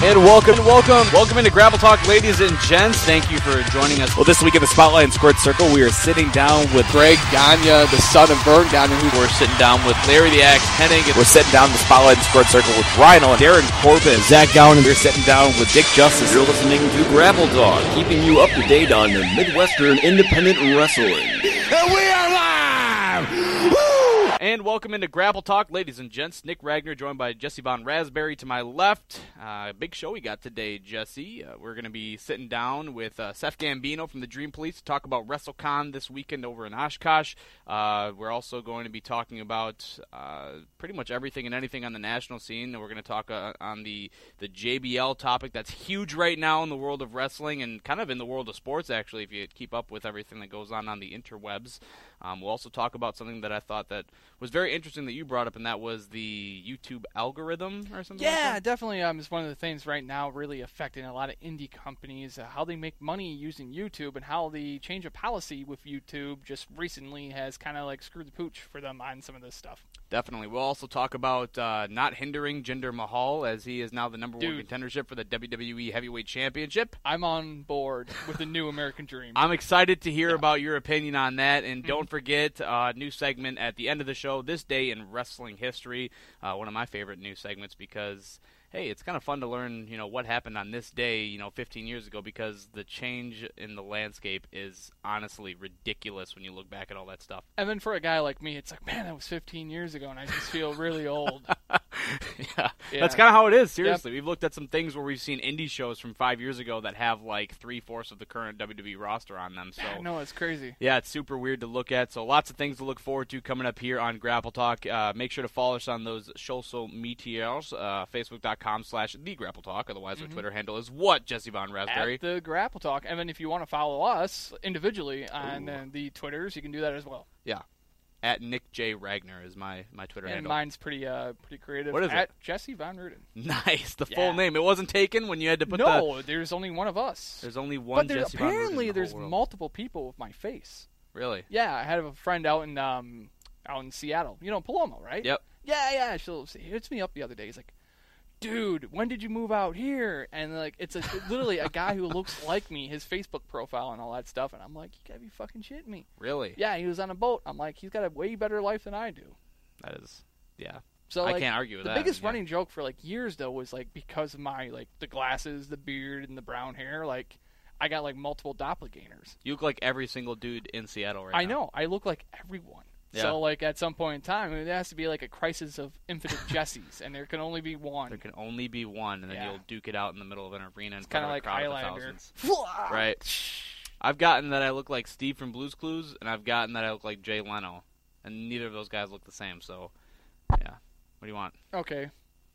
And welcome into Grapple Talk, ladies and gents. Thank you for joining us. Well, this week in the Spotlight and Squared Circle, we are sitting down with Greg Gagne, the son of Vern Gagne. We're sitting down with Larry the Axe Hennig. We're sitting down in the Spotlight and Squared Circle with Rhino and Darren Corbin. Zach Gowan. We're sitting down with Dick Justice. You're listening to Grapple Talk, keeping you up to date on Midwestern independent wrestling. And we are live! Woo! And welcome into Grapple Talk, ladies and gents. Nick Ragnar, joined by Jesse Von Raspberry to my left. Big show we got today, Jesse. We're going to be sitting down with Seth Gambino from the Dream Police to talk about WrestleCon this weekend over in Oshkosh. We're also going to be talking about pretty much everything and anything on the national scene. We're going to talk on the JBL topic that's huge right now in the world of wrestling and kind of in the world of sports, actually, if you keep up with everything that goes on the interwebs. We'll also talk about something that I thought that was very interesting that you brought up, and that was the YouTube algorithm or something like that? Definitely. It's one of the things right now really affecting a lot of indie companies, how they make money using YouTube and how the change of policy with YouTube just recently has kind of like screwed the pooch for them on some of this stuff. Definitely. We'll also talk about not hindering Jinder Mahal, as he is now the number one contendership for the WWE Heavyweight Championship. I'm on board with the new American Dream. I'm excited to hear about your opinion on that, and don't forget, new segment at the end of the show, This Day in Wrestling History, one of my favorite news segments because, hey, it's kind of fun to learn, what happened on this day, 15 years ago, because the change in the landscape is honestly ridiculous when you look back at all that stuff. And then for a guy like me, it's like, man, that was 15 years ago, and I just feel really old. Yeah, that's kind of how it is, seriously. Yep. We've looked at some things where we've seen indie shows from 5 years ago that have like 3/4 of the current WWE roster on them. So no, it's crazy. Yeah, it's super weird to look at. So lots of things to look forward to coming up here on Grapple Talk. Make sure to follow us on those social medias, Facebook.com/TheGrappleTalk. Otherwise, our Twitter handle is what, Jesse Von Raspberry? At The Grapple Talk. And then if you want to follow us individually on the Twitters, you can do that as well. Yeah. At Nick J. Ragnar is my Twitter handle. And mine's pretty creative. What is it? At Jesse Von Ruden. Nice. The full name. It wasn't taken when you had to put No, there's only one of us. There's only one Jesse Von Ruden in the whole world. Apparently there's multiple people with my face. Really? Yeah, I had a friend out in Seattle. You know, Paloma, right? Yep. Yeah. He hits me up the other day. He's like, dude, when did you move out here? And like, it's literally a guy who looks like me, his Facebook profile and all that stuff. And I'm like, you gotta be fucking shitting me. Really? Yeah, he was on a boat. I'm like, he's got a way better life than I do. That is, yeah. So I can't argue with that. The biggest running joke for like years though was like because of my like the glasses, the beard, and the brown hair, like I got like multiple doppelgangers. You look like every single dude in Seattle right now. I know. I look like everyone. Yeah. So, like, at some point in time, there has to be, like, a crisis of infinite Jessies, and there can only be one. There can only be one, and then you'll duke it out in the middle of an arena and kind of like Highlander. Right. I've gotten that I look like Steve from Blue's Clues, and I've gotten that I look like Jay Leno, and neither of those guys look the same, so, yeah. What do you want? Okay.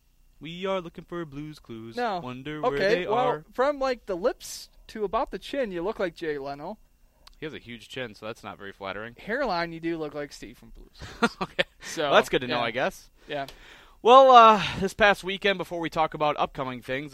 We are looking for Blue's Clues. No. Wonder where they are. From, like, the lips to about the chin, you look like Jay Leno. He has a huge chin, so that's not very flattering. Hairline, you do look like Steve from Blues. Okay. So well, that's good to know, I guess. Yeah. Well, this past weekend, before we talk about upcoming things,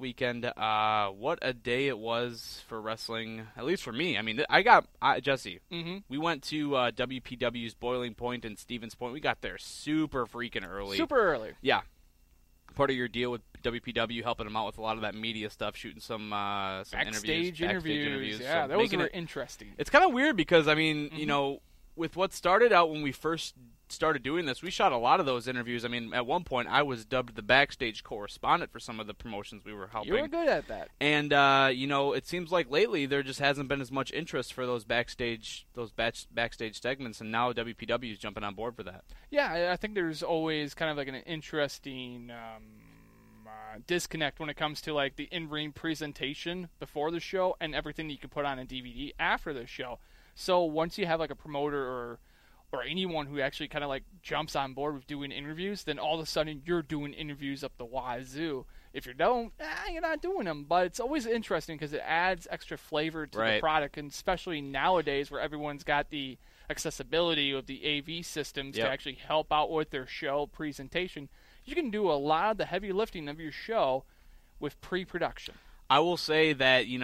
what a day it was for wrestling, at least for me. I mean, Jesse, we went to WPW's Boiling Point and Stevens Point. We got there super freaking early. Super early. Yeah. Part of your deal with WPW, helping them out with a lot of that media stuff, shooting some backstage interviews. Yeah, so those were interesting. It's kind of weird because, I mean, with what started out when we first started doing this, we shot a lot of those interviews. I mean, at one point, I was dubbed the backstage correspondent for some of the promotions we were helping. You were good at that. And, it seems like lately there just hasn't been as much interest for those backstage segments, and now WPW is jumping on board for that. Yeah, I think there's always kind of like an interesting disconnect when it comes to like the in-ring presentation before the show and everything that you can put on a DVD after the show. So once you have like a promoter or anyone who actually kind of like jumps on board with doing interviews, then all of a sudden you're doing interviews up the wazoo. If you don't, you're not doing them. But it's always interesting because it adds extra flavor to the product, and especially nowadays where everyone's got the accessibility of the AV systems to actually help out with their show presentation. You can do a lot of the heavy lifting of your show with pre-production. I will say that,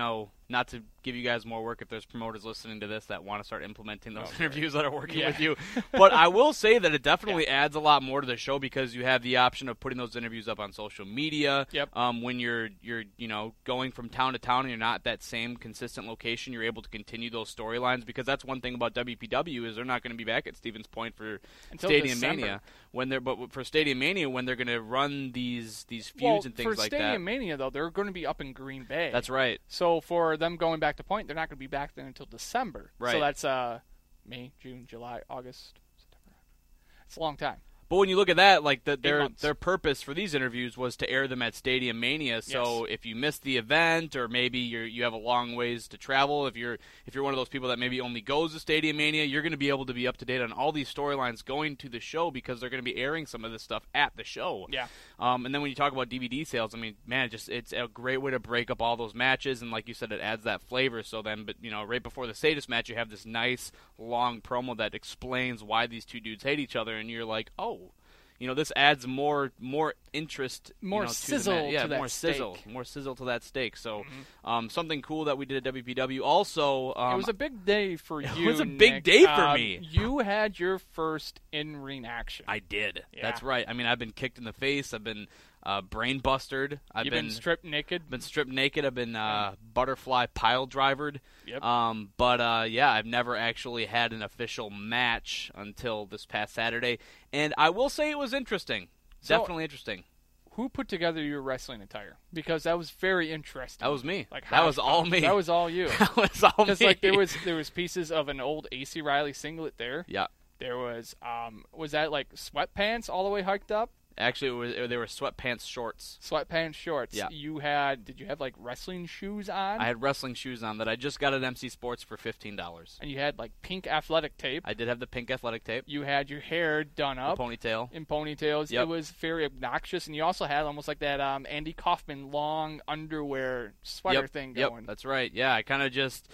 not to give you guys more work if there's promoters listening to this that want to start implementing those interviews that are working with you. But I will say that it definitely adds a lot more to the show because you have the option of putting those interviews up on social media. Yep. When you're going from town to town and you're not at that same consistent location, you're able to continue those storylines because that's one thing about WPW is they're not going to be back at Stevens Point for Stadium Mania for Stadium Mania when they're going to run these feuds and things like that. For Stadium Mania though, they're going to be up in Green Bay. That's right. So for them going back to Point, they're not going to be back there until December. Right. So that's May, June, July, August, September. It's a long time. But when you look at that, like their purpose for these interviews was to air them at Stadium Mania. So if you missed the event, or maybe you have a long ways to travel, if you're one of those people that maybe only goes to Stadium Mania, you're going to be able to be up to date on all these storylines going to the show because they're going to be airing some of this stuff at the show. Yeah. And then when you talk about DVD sales, I mean, man, it's a great way to break up all those matches, and like you said, it adds that flavor. So then, but right before the Sadist match, you have this nice long promo that explains why these two dudes hate each other, and you're like, oh. This adds more interest, more sizzle to that steak. More sizzle to that steak. So, something cool that we did at WPW. Also, it was a big day for you. It was a Nick. big day for me. You had your first in-ring action. I did. Yeah. That's right. I mean, I've been kicked in the face. I've been brain bustered. You've been stripped naked. I've been butterfly pile drivered. Yep. I've never actually had an official match until this past Saturday, and I will say it was interesting. Definitely interesting. Who put together your wrestling attire? Because that was very interesting. That was me. That was all me. That was all you. That was all me. Because there was pieces of an old AC Riley singlet there. Yeah. There was that like sweatpants all the way hiked up? Actually, they were sweatpants shorts. Sweatpants shorts. Yeah. Did you have like wrestling shoes on? I had wrestling shoes on that I just got at MC Sports for $15. And you had like pink athletic tape. I did have the pink athletic tape. You had your hair done up. Ponytail. In ponytails. Yep. It was very obnoxious. And you also had almost like that Andy Kaufman long underwear sweater thing going. Yep, that's right. Yeah, I kind of just...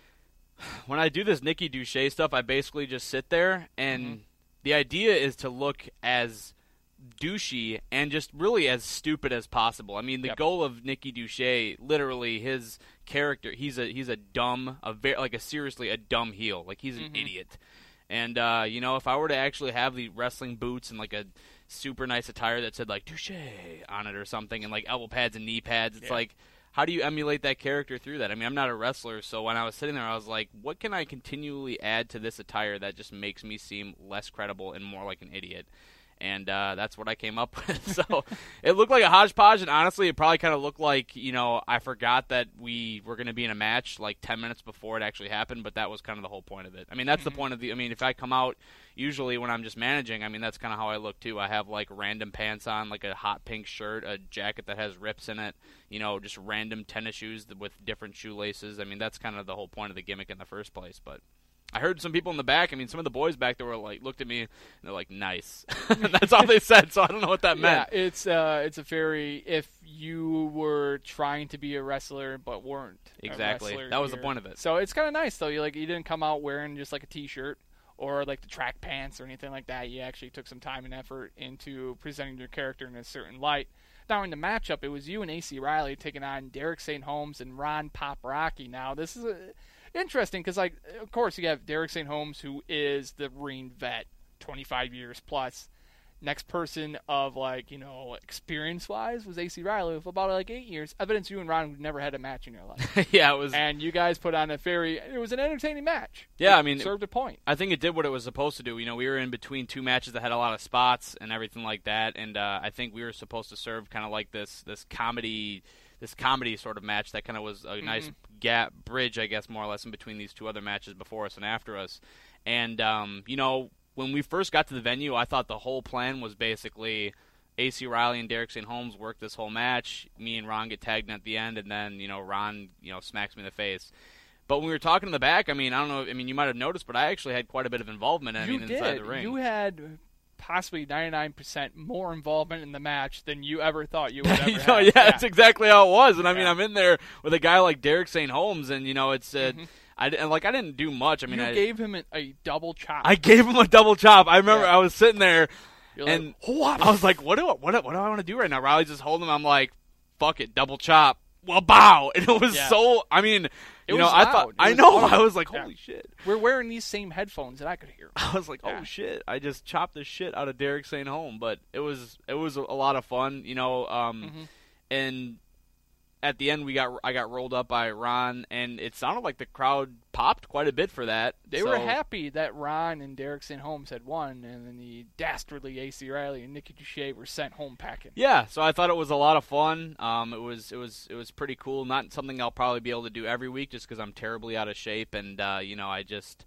When I do this Nikki Duche stuff, I basically just sit there, and the idea is to look as douchey and just really as stupid as possible. I mean, the goal of Nikki Duche, literally, his character, he's a dumb, seriously a dumb heel. Like, he's an idiot. And, if I were to actually have the wrestling boots and, like, a super nice attire that said, like, Duche on it or something, and, like, elbow pads and knee pads, it's like... How do you emulate that character through that? I mean, I'm not a wrestler, so when I was sitting there, I was like, what can I continually add to this attire that just makes me seem less credible and more like an idiot? And that's what I came up with. So it looked like a hodgepodge, and honestly, it probably kind of looked like, I forgot that we were going to be in a match like 10 minutes before it actually happened, but that was kind of the whole point of it. I mean, that's the point of if I come out, usually when I'm just managing, I mean, that's kind of how I look too. I have like random pants on, like a hot pink shirt, a jacket that has rips in it, just random tennis shoes with different shoelaces. I mean, that's kind of the whole point of the gimmick in the first place, but... I heard some people in the back. I mean, some of the boys back there were like, looked at me and they're like, "Nice." That's all they said. So I don't know what that meant. Yeah, it's a very if you were trying to be a wrestler but weren't exactly. A wrestler, that was the point of it. So it's kind of nice though. You didn't come out wearing just like a t-shirt or like the track pants or anything like that. You actually took some time and effort into presenting your character in a certain light. Now in the matchup, it was you and AC Riley taking on Derek St. Holmes and Ron Pop Rocky. Now this is interesting because, of course, you have Derek St. Holmes, who is the ring vet, 25 years plus. Next person of, experience-wise was AC Riley with about, 8 years. Evidence you and Ron never had a match in your life. Yeah, it was. And you guys put on it was an entertaining match. Yeah, It served a point. I think it did what it was supposed to do. We were in between two matches that had a lot of spots and everything like that, and I think we were supposed to serve kind of like this comedy sort of match that kind of was a nice gap bridge, I guess, more or less in between these two other matches before us and after us. And, when we first got to the venue, I thought the whole plan was basically AC Riley and Derek St. Holmes work this whole match, me and Ron get tagged in at the end, and then, Ron, smacks me in the face. But when we were talking in the back, I don't know, you might have noticed, but I actually had quite a bit of involvement, inside the ring. You had possibly 99% more involvement in the match than you ever thought you would ever have. Yeah, that's exactly how it was. And I'm in there with a guy like Derek St. Holmes, and it's I didn't do much. I gave him a double chop. I gave him a double chop. I remember I was sitting there, and I was like, what do I want to do right now? Riley's just holding him. I'm like, fuck it, double chop. wow, and it was Yeah. so. I mean, It you know, was I loud. thought It I was know. loud. I was like, Yeah. holy shit. We're wearing these same headphones that I could hear. I was like, Yeah. oh shit! I just chopped the shit out of Derek St. Holm, but it was a lot of fun, you know. And at the end, I got rolled up by Ron, and it sounded like the crowd popped quite a bit for that. They So- were happy that Ron and Derek St. Holmes had won, and then the dastardly AC Riley and Nikki Duche were sent home packing. Yeah, so I thought it was a lot of fun. It was pretty cool. Not something I'll probably be able to do every week, just because I'm terribly out of shape, and you know, I just.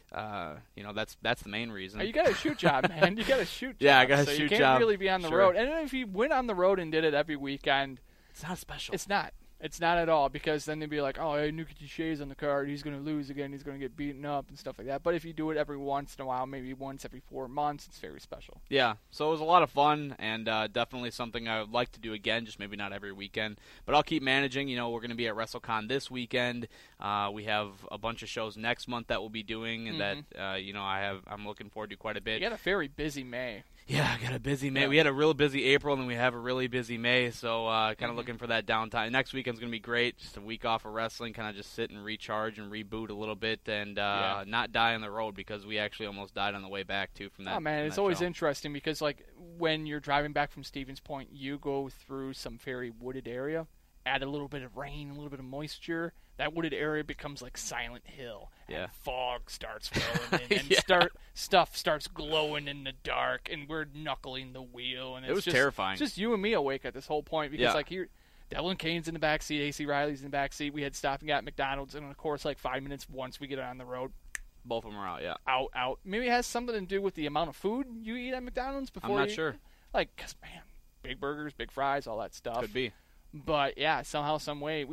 You know, that's the main reason. You got a shoot job, man. You got a shoot job. Yeah, I got a so shoot you can't job. really be on the Sure. road. And if you went on the road and did it every weekend, It's not special. it's not. It's not at all, because then they'd be like, oh, hey, Nikki Duche's on the card. He's going to lose again. He's going to get beaten up and stuff like that. But if you do it every once in a while, maybe once every 4 months, it's very special. Yeah, so it was a lot of fun, and definitely something I would like to do again, just maybe not every weekend. But I'll keep managing. You know, we're going to be at WrestleCon this weekend. We have a bunch of shows next month that we'll be doing, and that you know, I'm looking forward to quite a bit. You got a very busy May. Yeah, I got a busy May. Yeah. We had a real busy April, and then we have a really busy May, so kind of looking for that downtime. Next weekend's going to be great. Just a week off of wrestling, kind of just sit and recharge and reboot a little bit, and not die on the road, because we actually almost died on the way back, too, from that. Oh, man, from it's that always show. interesting, because, like, when you're driving back from Stevens Point, you go through some very wooded area, add a little bit of rain, a little bit of moisture, that wooded area becomes like Silent Hill. Yeah. And fog starts rolling in, and Yeah. stuff starts glowing in the dark, and we're knuckling the wheel. And It was just, terrifying. It's just you and me awake at this whole point, because, Yeah. like, here, Devlin Kane's in the back seat, AC Riley's in the back seat. We had stopping at McDonald's, and of course, like 5 minutes once we get on the road, Both of them are out, yeah. out. Maybe it has something to do with the amount of food you eat at McDonald's before. I'm not you- sure. Like, 'cause, man, big burgers, big fries, all that stuff. Could be. But yeah, somehow, some way,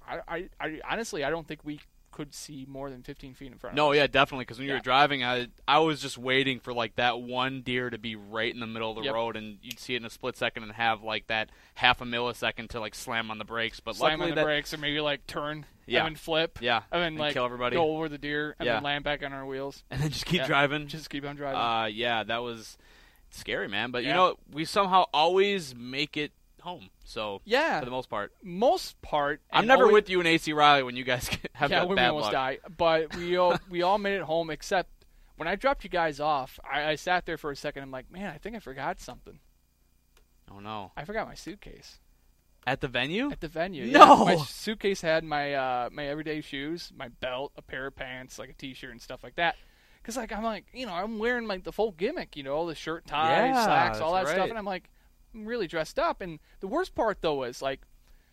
I honestly, I don't think we could see more than 15 feet in front of No, us. yeah, definitely. Because when you Yeah. were driving, I was just waiting for like that one deer to be right in the middle of the Yep. road, and you'd see it in a split second and have like that half a millisecond to like slam on the brakes. But Slam luckily on the that brakes, or maybe like turn, Yeah. and then flip, yeah, and then like kill everybody, go over the deer, and Yeah. then land back on our wheels. and then just keep Yeah. driving. Just keep on driving. Yeah, that was scary, man. But you Yeah. know, we somehow always make it home. So Yeah, for the most part, most part. I'm and never always- with you and AC Riley when you guys have yeah, that we bad almost luck. die. But we all made it home, except when I dropped you guys off. I sat there for a second. I'm like, man, I think I forgot something. Oh no! I forgot my suitcase At the venue? at the venue. No! Yeah, my suitcase had my my everyday shoes, my belt, a pair of pants, like a t-shirt and stuff like that. Because like I'm like, you know, I'm wearing like the full gimmick, you know, the shirt, tie, Yeah, slacks, all that that's stuff, right. and I'm like, I'm really dressed up. And the worst part though is like,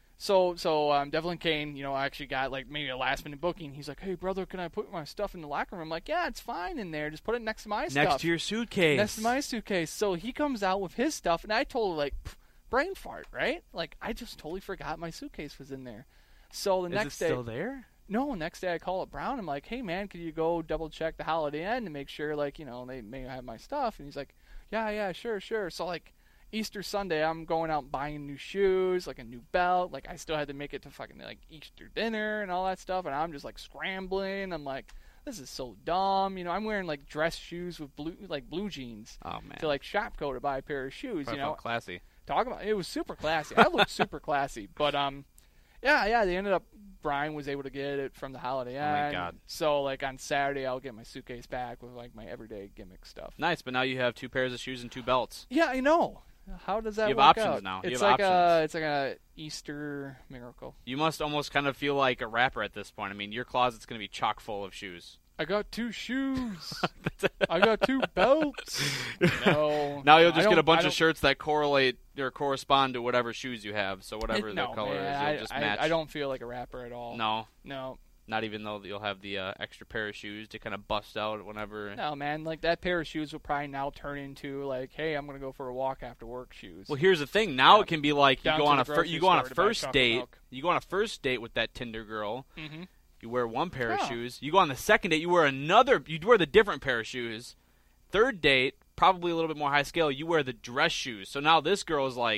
so Devlin Kane, you know, I actually got like maybe a last minute booking. He's like, hey brother, can I put my stuff in the locker room? I'm like, yeah, it's fine in there. Just put it next to my stuff. Next to your suitcase. Next to my suitcase. So he comes out with his stuff, and I totally like brain fart, right? Like I just totally forgot my suitcase was in there. So the Is next it still day, there? no, next day I call up Brown. I'm like, hey man, could you go double check the Holiday Inn to make sure, like, you know, they may have my stuff? And he's like, yeah, sure. So like Easter Sunday, I'm going out buying new shoes, like a new belt. Like I still had to make it to fucking like Easter dinner and all that stuff, and I'm just like scrambling. I'm like, this is so dumb. You know, I'm wearing like dress shoes with blue jeans Oh man. to like Shopko to buy a pair of shoes. Probably You know, felt classy. talk about it was super classy. I looked super classy, but yeah, they ended up. Brian was able to get it from the Holiday Inn. Oh, my God. So like on Saturday, I'll get my suitcase back with like my everyday gimmick stuff. Nice, but now you have 2 pairs of shoes and 2 belts. Yeah, I know. How does that You have work options out? now. You It's have like options. it's like a Easter miracle. You must almost kind of feel like a rapper at this point. I mean, your closet's going to be chock full of shoes. I got 2 shoes. I got 2 belts. No. Now you'll I just don't- get a bunch I of don't- shirts that correlate or correspond to whatever shoes you have. So whatever no, the color man, is, you'll just match. I don't feel like a rapper at all. No, No. not even though you'll have the extra pair of shoes to kind of bust out whenever. No, man. Like that pair of shoes will probably now turn into like, hey, I'm gonna go for a walk after work shoes. Well, here's the thing. Now Yeah. it can be like you Down go to on the a grocery you go on a store to buy first chocolate date. milk. You go on a first date with that Tinder girl. Mm-hmm. You wear one pair of Oh. shoes. You go on the second date. You wear the different pair of shoes. Third date, probably a little bit more high scale. You wear the dress shoes. So now this girl is like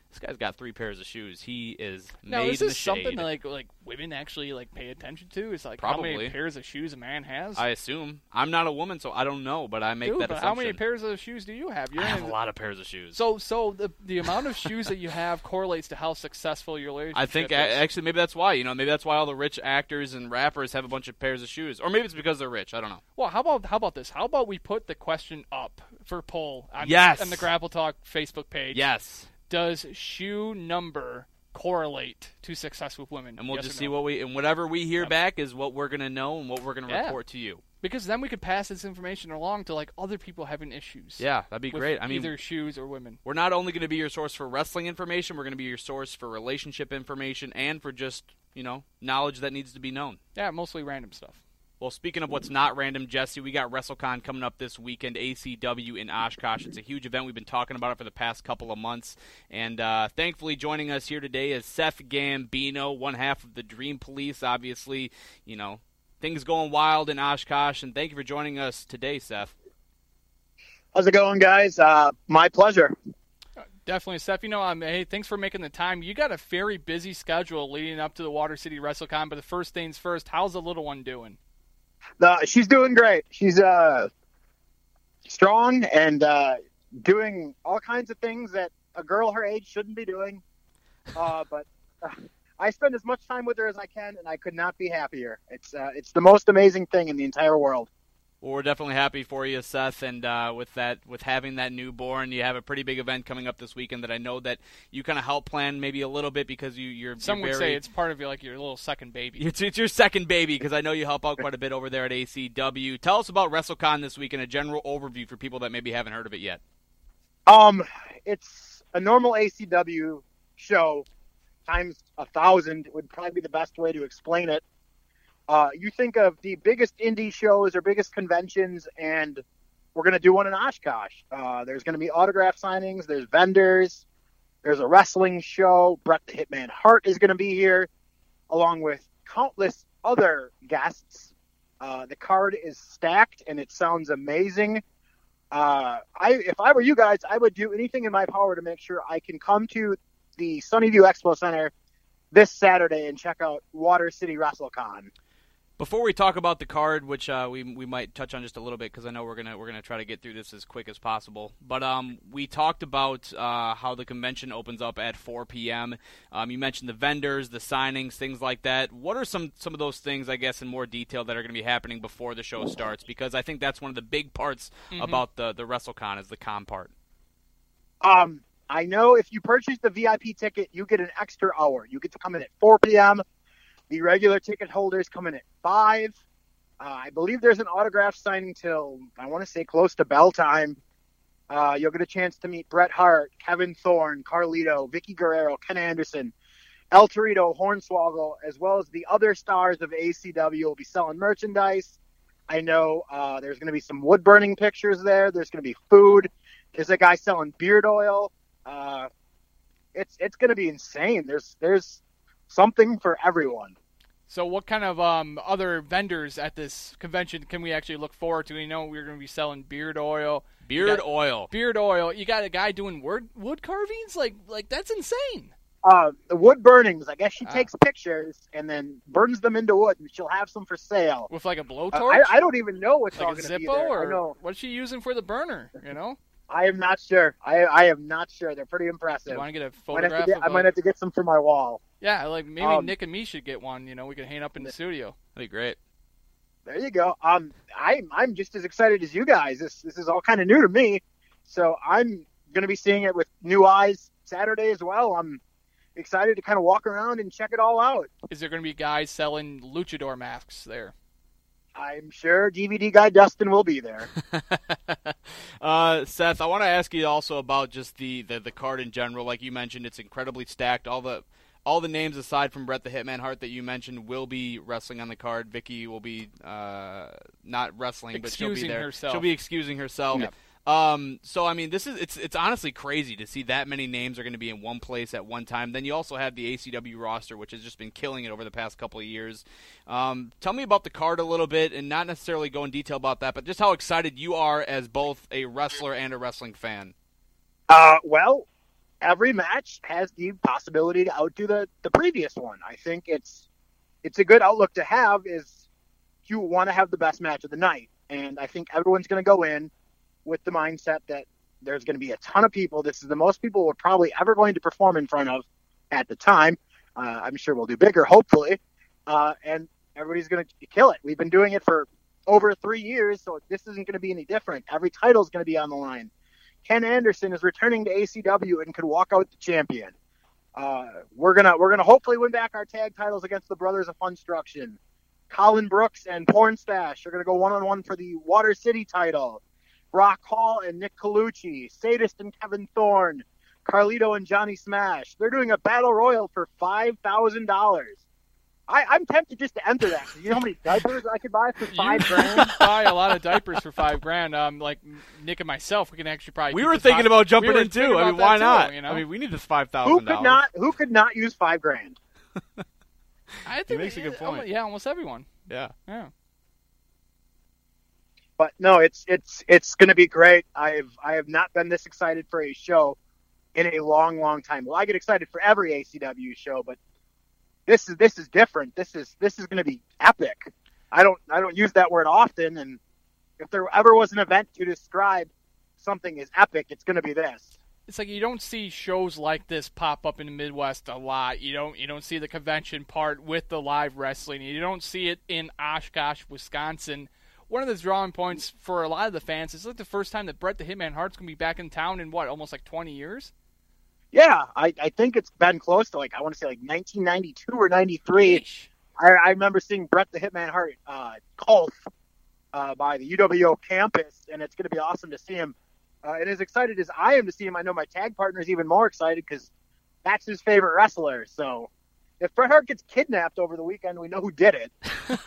this guy's got 3 pairs of shoes. He is Now, made is in the this something shade. like women actually pay attention to? Is how Probably. many pairs of shoes a man has? I assume. I'm not a woman, so I don't know, but I make Dude, that but assumption. how many pairs of shoes do you have? I have a lot of pairs of shoes. So the amount of shoes that you have correlates to how successful your relationship I think is. actually maybe that's why. Maybe that's why all the rich actors and rappers have a bunch of pairs of shoes, or maybe it's because they're rich. I don't know. Well, how about this? How about we put the question up for poll on Yes. on the Grapple Talk Facebook page? Yes, Does shoe number correlate to success with women? and we'll Yes just or see no? whatever we hear back is what we're gonna know and what we're gonna report to you. Because then we could pass this information along to other people having issues. Yeah, that'd be with great. I mean, either shoes or women. we're not only going to be your source for wrestling information, we're going to be your source for relationship information and for just, knowledge that needs to be known. Yeah, mostly random stuff. Well, speaking of what's not random, Jesse, we got WrestleCon coming up this weekend, ACW in Oshkosh. It's a huge event. We've been talking about it for the past couple of months. And thankfully joining us here today is Seth Gambino, one half of the Dream Police. Obviously, things going wild in Oshkosh. And thank you for joining us today, Seth. How's it going, guys? My pleasure. Definitely, Steph. Hey, thanks for making the time. You got a very busy schedule leading up to the Water City WrestleCon, but the first things first, how's the little one doing? She's doing great. She's strong and doing all kinds of things that a girl her age shouldn't be doing. But I spend as much time with her as I can, and I could not be happier. It's the most amazing thing in the entire world. Well, we're definitely happy for you, Seth, and with having that newborn, you have a pretty big event coming up this weekend that I know that you kind of help plan maybe a little bit because Some would say it's part of your little second baby. It's your second baby because I know you help out quite a bit over there at ACW. Tell us about WrestleCon this week and a general overview for people that maybe haven't heard of it yet. It's a normal ACW show times 1,000 would probably be the best way to explain it. You think of the biggest indie shows or biggest conventions, and we're going to do one in Oshkosh. There's going to be autograph signings. There's vendors. There's a wrestling show. Bret the Hitman Hart is going to be here, along with countless other guests. The card is stacked, and it sounds amazing. If I were you guys, I would do anything in my power to make sure I can come to the Sunnyview Expo Center this Saturday and check out Water City WrestleCon. Before we talk about the card, which we might touch on just a little bit because I know we're gonna try to get through this as quick as possible. But we talked about how the convention opens up at 4 p.m. You mentioned the vendors, the signings, things like that. What are some of those things, I guess, in more detail that are going to be happening before the show starts? Because I think that's one of the big parts about the WrestleCon is the con part. I know if you purchase the VIP ticket, you get an extra hour. You get to come in at 4 p.m. The regular ticket holders come in at 5. I believe there's an autograph signing till, I want to say, close to bell time. You'll get a chance to meet Bret Hart, Kevin Thorne, Carlito, Vicky Guerrero, Ken Anderson, El Torito, Hornswoggle, as well as the other stars of ACW will be selling merchandise. I know there's going to be some wood-burning pictures there. There's going to be food. There's a guy selling beard oil. It's going to be insane. There's something for everyone. So what kind of other vendors at this convention can we actually look forward to? We're going to be selling beard oil. Beard oil. You got a guy doing wood carvings? Like that's insane. The wood burnings. I guess she takes pictures and then burns them into wood, and she'll have some for sale. With a blowtorch? I don't even know what's all like going to a be Zippo, there. or what's she using for the burner, I am not sure. I am not sure. They're pretty impressive. You want to get a photograph? I might have to get some for my wall. Yeah, maybe Nick and me should get one. We can hang up in the studio. That'd be great. There you go. I'm just as excited as you guys. This is all kind of new to me, so I'm going to be seeing it with new eyes Saturday as well. I'm excited to kind of walk around and check it all out. Is there going to be guys selling luchador masks there? I'm sure DVD guy Dustin will be there. Seth, I want to ask you also about just the card in general. Like you mentioned, it's incredibly stacked. All the names aside from Bret the Hitman Hart that you mentioned will be wrestling on the card. Vicky will be not wrestling, but she'll be there. Herself. She'll be excusing herself. Yep. So I mean, it's honestly crazy to see that many names are going to be in one place at one time. Then you also have the ACW roster, which has just been killing it over the past couple of years. Tell me about the card a little bit, and not necessarily go in detail about that, but just how excited you are as both a wrestler and a wrestling fan. Well, every match has the possibility to outdo the previous one. I think it's a good outlook to have. Is you want to have the best match of the night, and I think everyone's going to go in with the mindset that there's going to be a ton of people. This is the most people we're probably ever going to perform in front of at the time. I'm sure we'll do bigger, hopefully, and everybody's going to kill it. We've been doing it for over 3 years, so this isn't going to be any different. Every title is going to be on the line. Ken Anderson is returning to ACW and could walk out the champion. We're gonna hopefully win back our tag titles against the Brothers of Funstruction. Colin Brooks and Pornstache are gonna go 1-on-1 for the Water City title. Brock Hall and Nick Colucci, Sadist and Kevin Thorne, Carlito and Johnny Smash. They're doing a battle royal for $5,000. I'm tempted just to enter that. You know how many diapers I could buy for $5,000? You could buy a lot of diapers for $5,000. Like Nick and myself, we can actually probably. We were thinking about jumping in too. I mean, why not? You know? I mean, we need this $5,000. Who could not use $5,000? I think he makes a good point. Yeah, almost everyone. Yeah. But no, it's going to be great. I have not been this excited for a show in a long time. Well, I get excited for every ACW show, but this is different. This is going to be epic. I don't use that word often, and if there ever was an event to describe something as epic, it's going to be this. It's like you don't see shows like this pop up in the Midwest a lot. You don't see the convention part with the live wrestling. You don't see it in Oshkosh, Wisconsin. One of the drawing points for a lot of the fans is like the first time that Bret the Hitman Hart's going to be back in town in almost like 20 years? Yeah, I think it's been close to 1992 or 93. Eesh. I remember seeing Bret the Hitman Hart golf by the UWO campus, and it's going to be awesome to see him. And as excited as I am to see him, I know my tag partner is even more excited because that's his favorite wrestler. So if Bret Hart gets kidnapped over the weekend, we know who did it.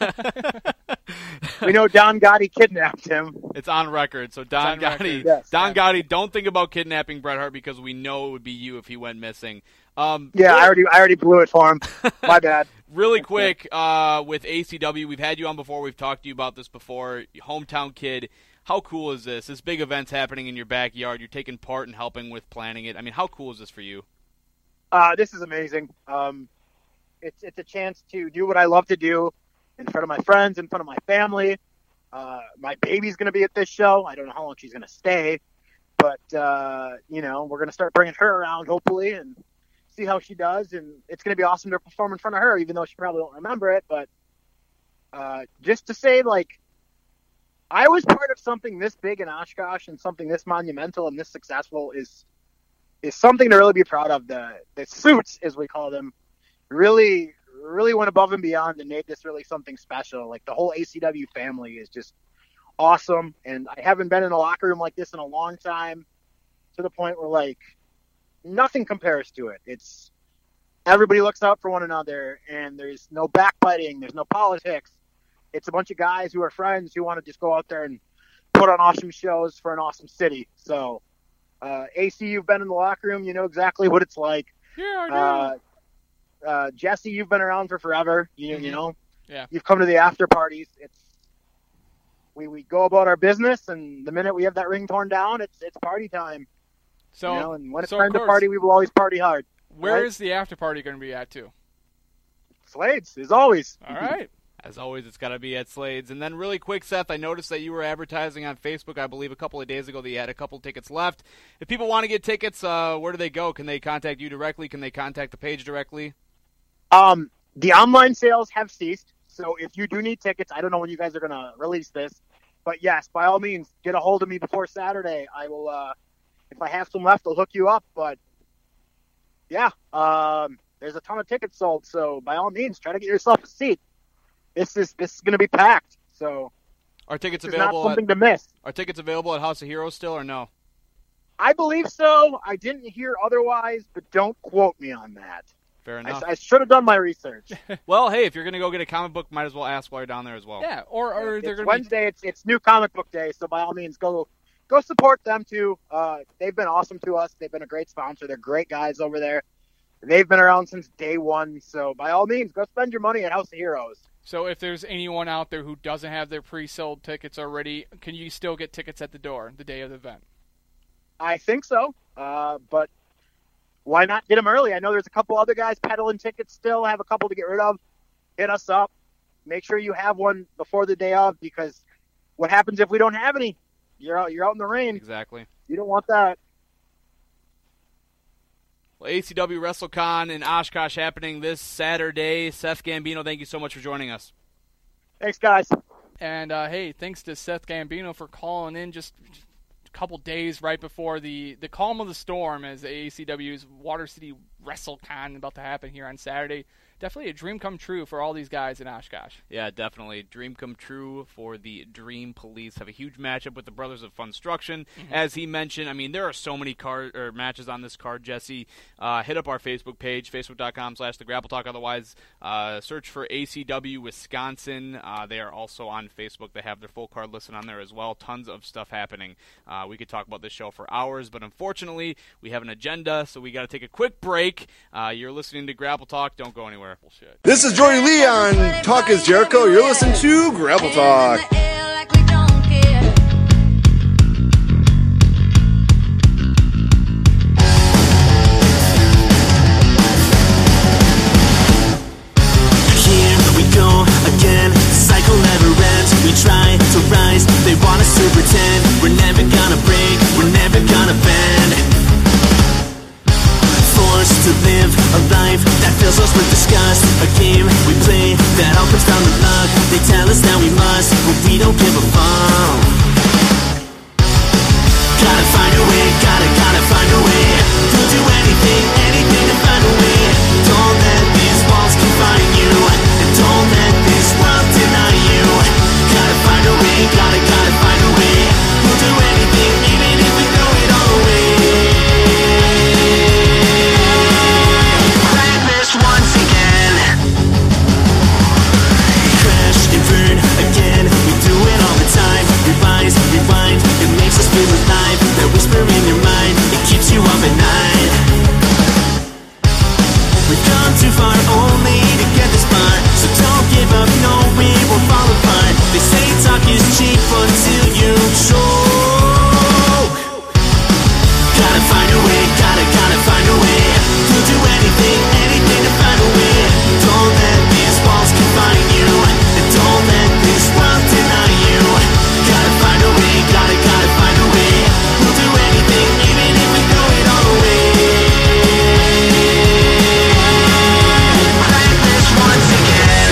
We know Don Gotti kidnapped him. It's on record. So Don Gotti, yes. Gotti, don't think about kidnapping Bret Hart because we know it would be you if he went missing. Yeah, I already blew it for him. My bad. Really quick, with ACW, we've had you on before. We've talked to you about this before. Hometown kid. How cool is this? This big event's happening in your backyard. You're taking part and helping with planning it. I mean, how cool is this for you? This is amazing. It's a chance to do what I love to do in front of my friends, in front of my family. My baby's going to be at this show. I don't know how long she's going to stay, but we're going to start bringing her around hopefully and see how she does. And it's going to be awesome to perform in front of her, even though she probably won't remember it. But just to say, I was part of something this big in Oshkosh and something this monumental and this successful is something to really be proud of. The suits, as we call them, really went above and beyond and made this really something special. The whole ACW family is just awesome. And I haven't been in a locker room like this in a long time, to the point where nothing compares to it. It's everybody looks out for one another and there's no backbiting. There's no politics. It's a bunch of guys who are friends who want to just go out there and put on awesome shows for an awesome city. So, AC, you've been in the locker room. You know exactly what it's like. Yeah, I do. Jesse, you've been around for forever. You know, Yeah. You've come to the after parties. We go about our business, and the minute we have that ring torn down, it's party time. So, and when it's so time of to course, party, we will always party hard. Where right? is the after party going to be at, too? Slade's, as always. All right. As always, it's got to be at Slade's. And then really quick, Seth, I noticed that you were advertising on Facebook, I believe, a couple of days ago that you had a couple tickets left. If people want to get tickets, where do they go? Can they contact you directly? Can they contact the page directly? The online sales have ceased, so if you do need tickets, I don't know when you guys are going to release this, but yes, by all means, get a hold of me before Saturday. I will, if I have some left, I'll hook you up, but yeah, there's a ton of tickets sold, so by all means, try to get yourself a seat. This is going to be packed, so Are tickets it's available? not something to miss. Are tickets available at House of Heroes still, or no? I believe so. I didn't hear otherwise, but don't quote me on that. Fair enough. I should have done my research. Well, hey, if you're going to go get a comic book, might as well ask while you're down there as well. Yeah, or they're It's going to be... Wednesday. It's New Comic Book Day, so by all means, go support them too. They've been awesome to us. They've been a great sponsor. They're great guys over there. They've been around since day one, so by all means, go spend your money at House of Heroes. So if there's anyone out there who doesn't have their pre-sold tickets already, can you still get tickets at the door the day of the event? I think so, but why not get them early? I know there's a couple other guys peddling tickets still. Have a couple to get rid of. Hit us up. Make sure you have one before the day of, because what happens if we don't have any? You're out in the rain. Exactly. You don't want that. Well, ACW WrestleCon in Oshkosh happening this Saturday. Seth Gambino, thank you so much for joining us. Thanks, guys. And, hey, thanks to Seth Gambino for calling in just a couple days right before the calm of the storm as ACW's Water City WrestleCon about to happen here on Saturday. Definitely a dream come true for all these guys in Oshkosh. Yeah, definitely. Dream come true for the Dream Police. Have a huge matchup with the Brothers of Funstruction. As he mentioned, I mean, there are so many matches on this card, Jesse. Hit up our Facebook page, facebook.com/thegrappletalk. Otherwise, search for ACW Wisconsin. They are also on Facebook. They have their full card listed on there as well. Tons of stuff happening. We could talk about this show for hours, but unfortunately, we have an agenda, so we got to take a quick break. You're listening to Grapple Talk. Don't go anywhere. Bullshit. This is Jordy Lee on Talk is Jericho. You're listening to Grapple Talk. Cycle never ends, we try to rise. They want us to pretend we're never gonna break, we're never gonna bend. Forced to live a life that fills us with disgust. A game we play that all comes down to luck. They tell us that we must, but we don't give a fuck. Gotta find a way, gotta find a way. We'll do anything to find a way. Don't let these walls confine you, and don't let this world deny you. Gotta find a way, gotta find a way. We'll do anything, even if we throw it all away. Reckless once again. Crash and burn again. We do it all the time. Revise, rewind. It makes us feel alive. That whisper in your mind, it keeps you up at night. We've come too far only to get this far, so don't give up, no, we won't fall apart. They say talk is cheap until you choke. Gotta find a way, gotta find a way. We'll do anything to find a way. Don't let these walls confine you, and don't let this world deny you. Gotta find a way, gotta find a way. We'll do anything, even if we throw it all away. Once again.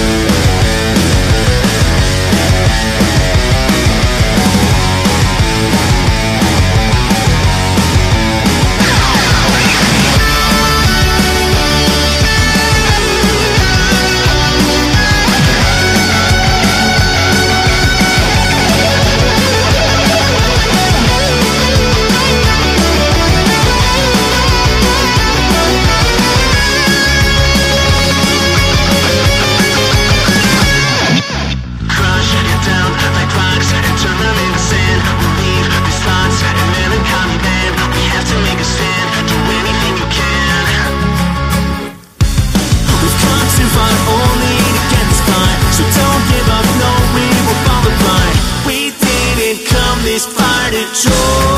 This far to choke.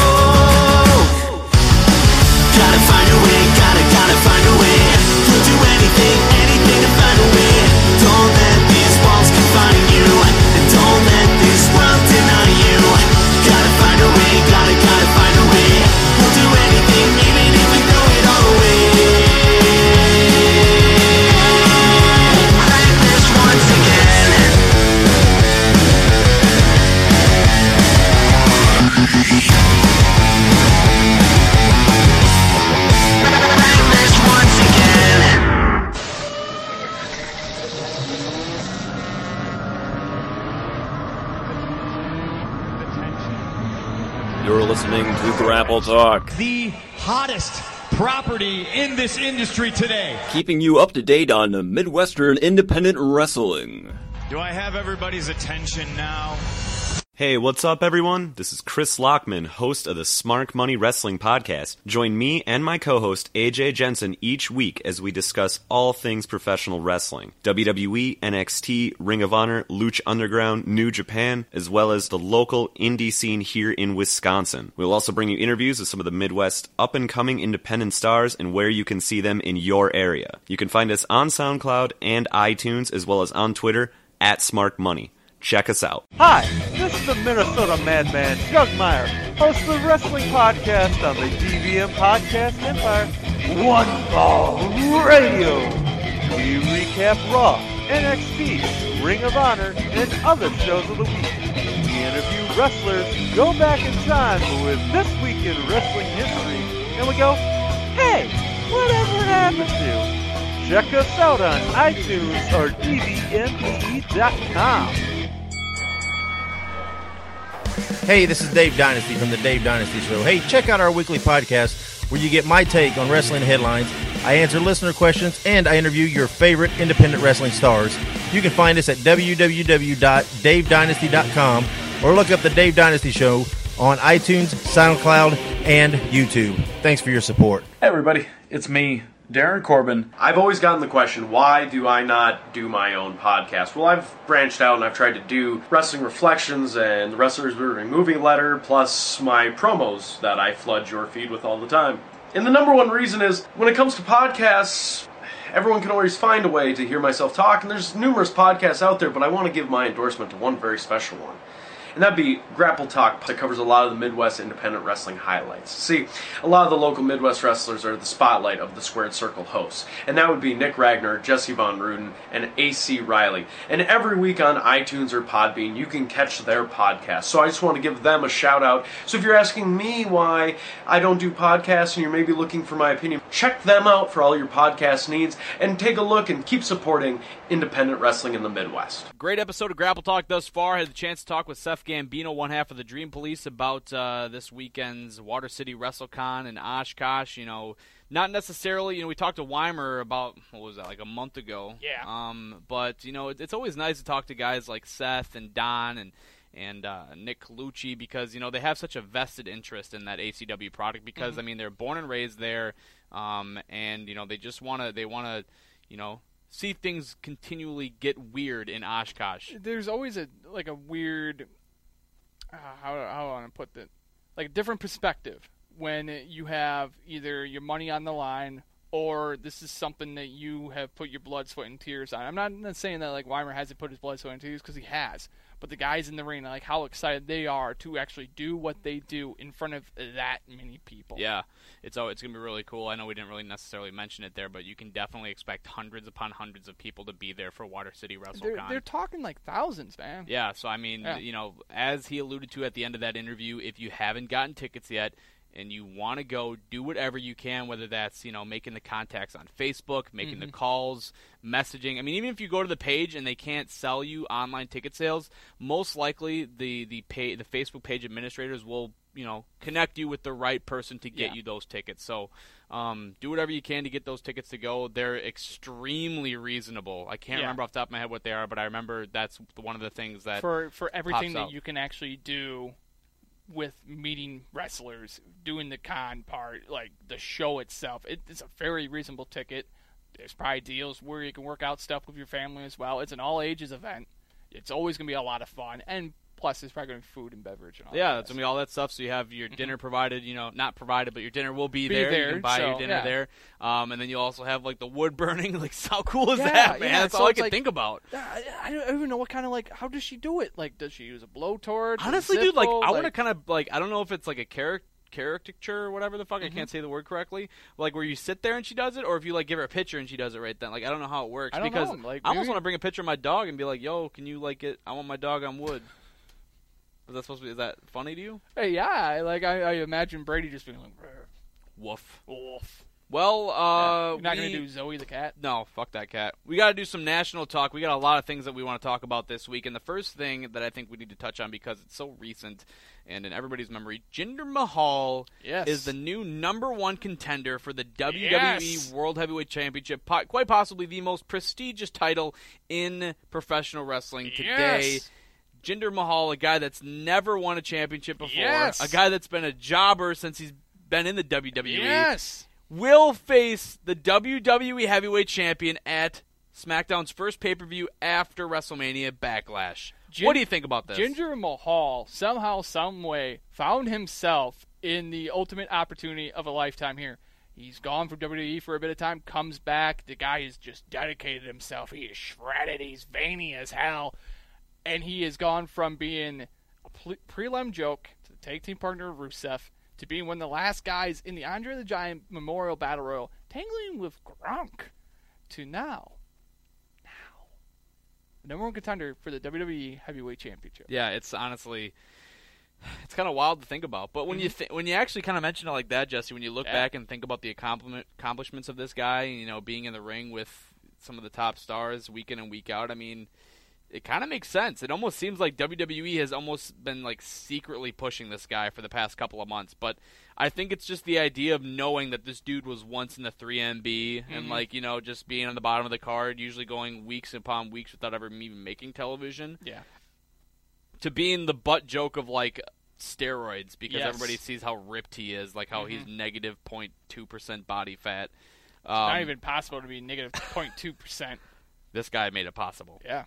Gotta find a way, gotta find a way. We'll do anything to find a way. Don't let these walls confine you, and don't let this world deny you. Gotta find a way, gotta find a way. We'll do anything, even if we throw it all away. Reckless once again. You're listening to Grapple Talk, the hottest property in this industry today. keeping you up to date on Midwestern independent wrestling. Do I have everybody's attention now? Hey, what's up, everyone? This is Chris Lockman, host of the Smart Money Wrestling Podcast. Join me and my co-host, AJ Jensen, each week as we discuss all things professional wrestling. WWE, NXT, Ring of Honor, Lucha Underground, New Japan, as well as the local indie scene here in Wisconsin. We'll also bring you interviews with some of the Midwest up-and-coming independent stars and where you can see them in your area. You can find us on SoundCloud and iTunes, as well as on Twitter, @SmartMoney. Check us out. Hi, this is the Minnesota Madman, Doug Meyer, host of the Wrestling Podcast on the DVM Podcast Empire. One Ball Radio. We recap Raw, NXT, Ring of Honor, and other shows of the week. We interview wrestlers, go back in time with This Week in Wrestling History, and we go, hey, whatever happened to? Check us out on iTunes or DVMPE.com. Hey, this is Dave Dynasty from the Dave Dynasty Show. Hey, check out our weekly podcast where you get my take on wrestling headlines. I answer listener questions, and I interview your favorite independent wrestling stars. You can find us at www.davedynasty.com or look up the Dave Dynasty Show on iTunes, SoundCloud, and YouTube. Thanks for your support. Hey, everybody. It's me, Darren Corbin. I've always gotten the question, why do I not do my own podcast? Well, I've branched out and I've tried to do Wrestling Reflections and the Wrestlers Moving Movie Letter, plus my promos that I flood your feed with all the time. And the number one reason is, when it comes to podcasts, everyone can always find a way to hear myself talk, and there's numerous podcasts out there, but I want to give my endorsement to one very special one. And that'd be Grapple Talk, that covers a lot of the Midwest independent wrestling highlights. See, a lot of the local Midwest wrestlers are the spotlight of the Squared Circle hosts. And that would be Nick Ragnar, Jesse Von Ruden, and AC Riley. And every week on iTunes or Podbean, you can catch their podcast. So I just want to give them a shout out. So if you're asking me why I don't do podcasts and you're maybe looking for my opinion, check them out for all your podcast needs and take a look and keep supporting independent wrestling in the Midwest. Great episode of Grapple Talk thus far. Had the chance to talk with Seth Gambino, one half of the Dream Police, about this weekend's Water City WrestleCon in Oshkosh. You know, not necessarily, you know, we talked to Weimer about, what was that, like a month ago. Yeah. But, you know, it's always nice to talk to guys like Seth and Don and Nick Colucci, because, you know, they have such a vested interest in that ACW product because, I mean, they're born and raised there, and, you know, they just want to, you know, see things continually get weird in Oshkosh. There's always a weird, how do I want to put that, like a different perspective when you have either your money on the line or this is something that you have put your blood, sweat, and tears on. I'm not saying that like Weimer hasn't put his blood, sweat, and tears, because he has. But the guys in the ring, like how excited they are to actually do what they do in front of that many people. Yeah, it's going to be really cool. I know we didn't really necessarily mention it there, but you can definitely expect hundreds upon hundreds of people to be there for Water City WrestleCon. They're talking like thousands, man. Yeah, so I mean, you know, as he alluded to at the end of that interview, if you haven't gotten tickets yet, and you want to go, do whatever you can, whether that's, you know, making the contacts on Facebook, making the calls, messaging. I mean, even if you go to the page and they can't sell you online ticket sales, most likely the Facebook page administrators will, you know, connect you with the right person to get you those tickets. So do whatever you can to get those tickets to go. They're extremely reasonable. I can't remember off the top of my head what they are, but I remember that's one of the things that for everything that out. you can actually do with meeting wrestlers, doing the con part, like the show itself, it's a very reasonable ticket. There's probably deals where you can work out stuff with your family as well. It's an all-ages event. It's always going to be a lot of fun, and plus there's probably going to be food and beverage and all that. That's going to be all that stuff, so you have your dinner provided, you know, not provided, but your dinner will be there. You can buy your dinner there. And then you also have, like, the wood burning. Like, how cool is that, man? That's all I can think about. I don't even know what kind of, like, how does she do it? Like, does she use a blowtorch? Honestly, dude, like, I want to kind of, like, I don't know if it's, like, a caricature or whatever the fuck, I can't say the word correctly, like where you sit there and she does it, or if you like give her a picture and she does it right then. Like, I don't know how it works, because I almost want to bring a picture of my dog and be like, yo, can you like it? I want my dog on wood. Is that supposed to be? Is that funny to you? Hey, yeah, like I imagine Brady just being like, woof, woof. Well, you're not going to do Zoe the cat? No, fuck that cat. We got to do some national talk. We got a lot of things that we want to talk about this week, and the first thing that I think we need to touch on, because it's so recent and in everybody's memory, Jinder Mahal is the new #1 contender for the WWE World Heavyweight Championship, quite possibly the most prestigious title in professional wrestling today. Jinder Mahal, a guy that's never won a championship before, Yes. a guy that's been a jobber since he's been in the WWE, Yes. will face the WWE Heavyweight Champion at SmackDown's first pay-per-view after WrestleMania Backlash. What do you think about this? Jinder Mahal somehow, some way, found himself in the ultimate opportunity of a lifetime here. He's gone from WWE for a bit of time, comes back. The guy has just dedicated himself. He is shredded. He's veiny as hell. And he has gone from being a prelim joke to the tag team partner of Rusev to being one of the last guys in the Andre the Giant Memorial Battle Royal, tangling with Gronk, to now the number one contender for the WWE Heavyweight Championship. Yeah, it's honestly, it's kind of wild to think about. But when when you actually kind of mention it like that, Jesse, when you look back and think about the accomplishments of this guy, you know, being in the ring with some of the top stars week in and week out, I mean, it kind of makes sense. It almost seems like WWE has almost been like secretly pushing this guy for the past couple of months. But I think it's just the idea of knowing that this dude was once in the 3MB and like, you know, just being on the bottom of the card, usually going weeks upon weeks without ever even making television. Yeah. To being the butt joke of like steroids because Yes. everybody sees how ripped he is, like how he's negative 0.2% body fat. It's not even possible to be negative 0.2%. This guy made it possible. Yeah.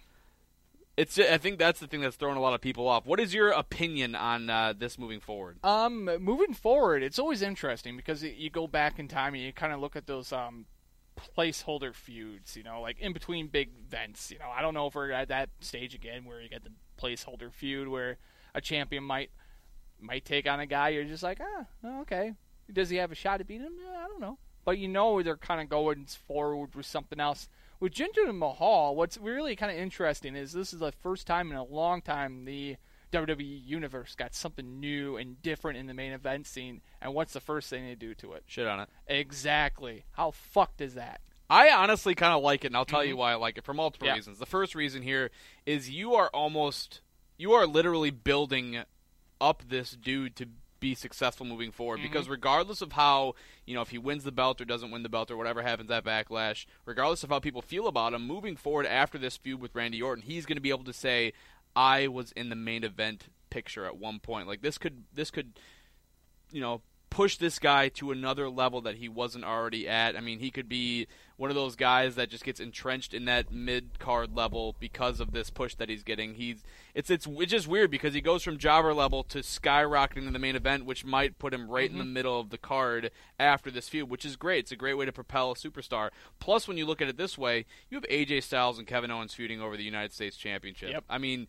I think that's the thing that's throwing a lot of people off. What is your opinion on this moving forward? Moving forward, it's always interesting because you go back in time and you kind of look at those placeholder feuds, you know, like in between big events. You know, I don't know if we're at that stage again where you get the placeholder feud where a champion might take on a guy. You're just like, okay. Does he have a shot at beating him? I don't know. But you know they're kind of going forward with something else. With Jinder Mahal, what's really kind of interesting is this is the first time in a long time the WWE Universe got something new and different in the main event scene. And what's the first thing they do to it? Shit on it. Exactly. How fucked is that? I honestly kind of like it, and I'll tell you why I like it for multiple Yeah. reasons. The first reason here is you are literally building up this dude to be successful moving forward because regardless of how, you know, if he wins the belt or doesn't win the belt or whatever happens at Backlash, regardless of how people feel about him, moving forward after this feud with Randy Orton, he's going to be able to say, I was in the main event picture at one point. Like this could, you know, push this guy to another level that he wasn't already at. I mean, he could be one of those guys that just gets entrenched in that mid-card level because of this push that he's getting. It's just weird because he goes from jobber level to skyrocketing to the main event, which might put him right in the middle of the card after this feud, which is great. It's a great way to propel a superstar. Plus, when you look at it this way, you have AJ Styles and Kevin Owens feuding over the United States Championship. Yep. I mean,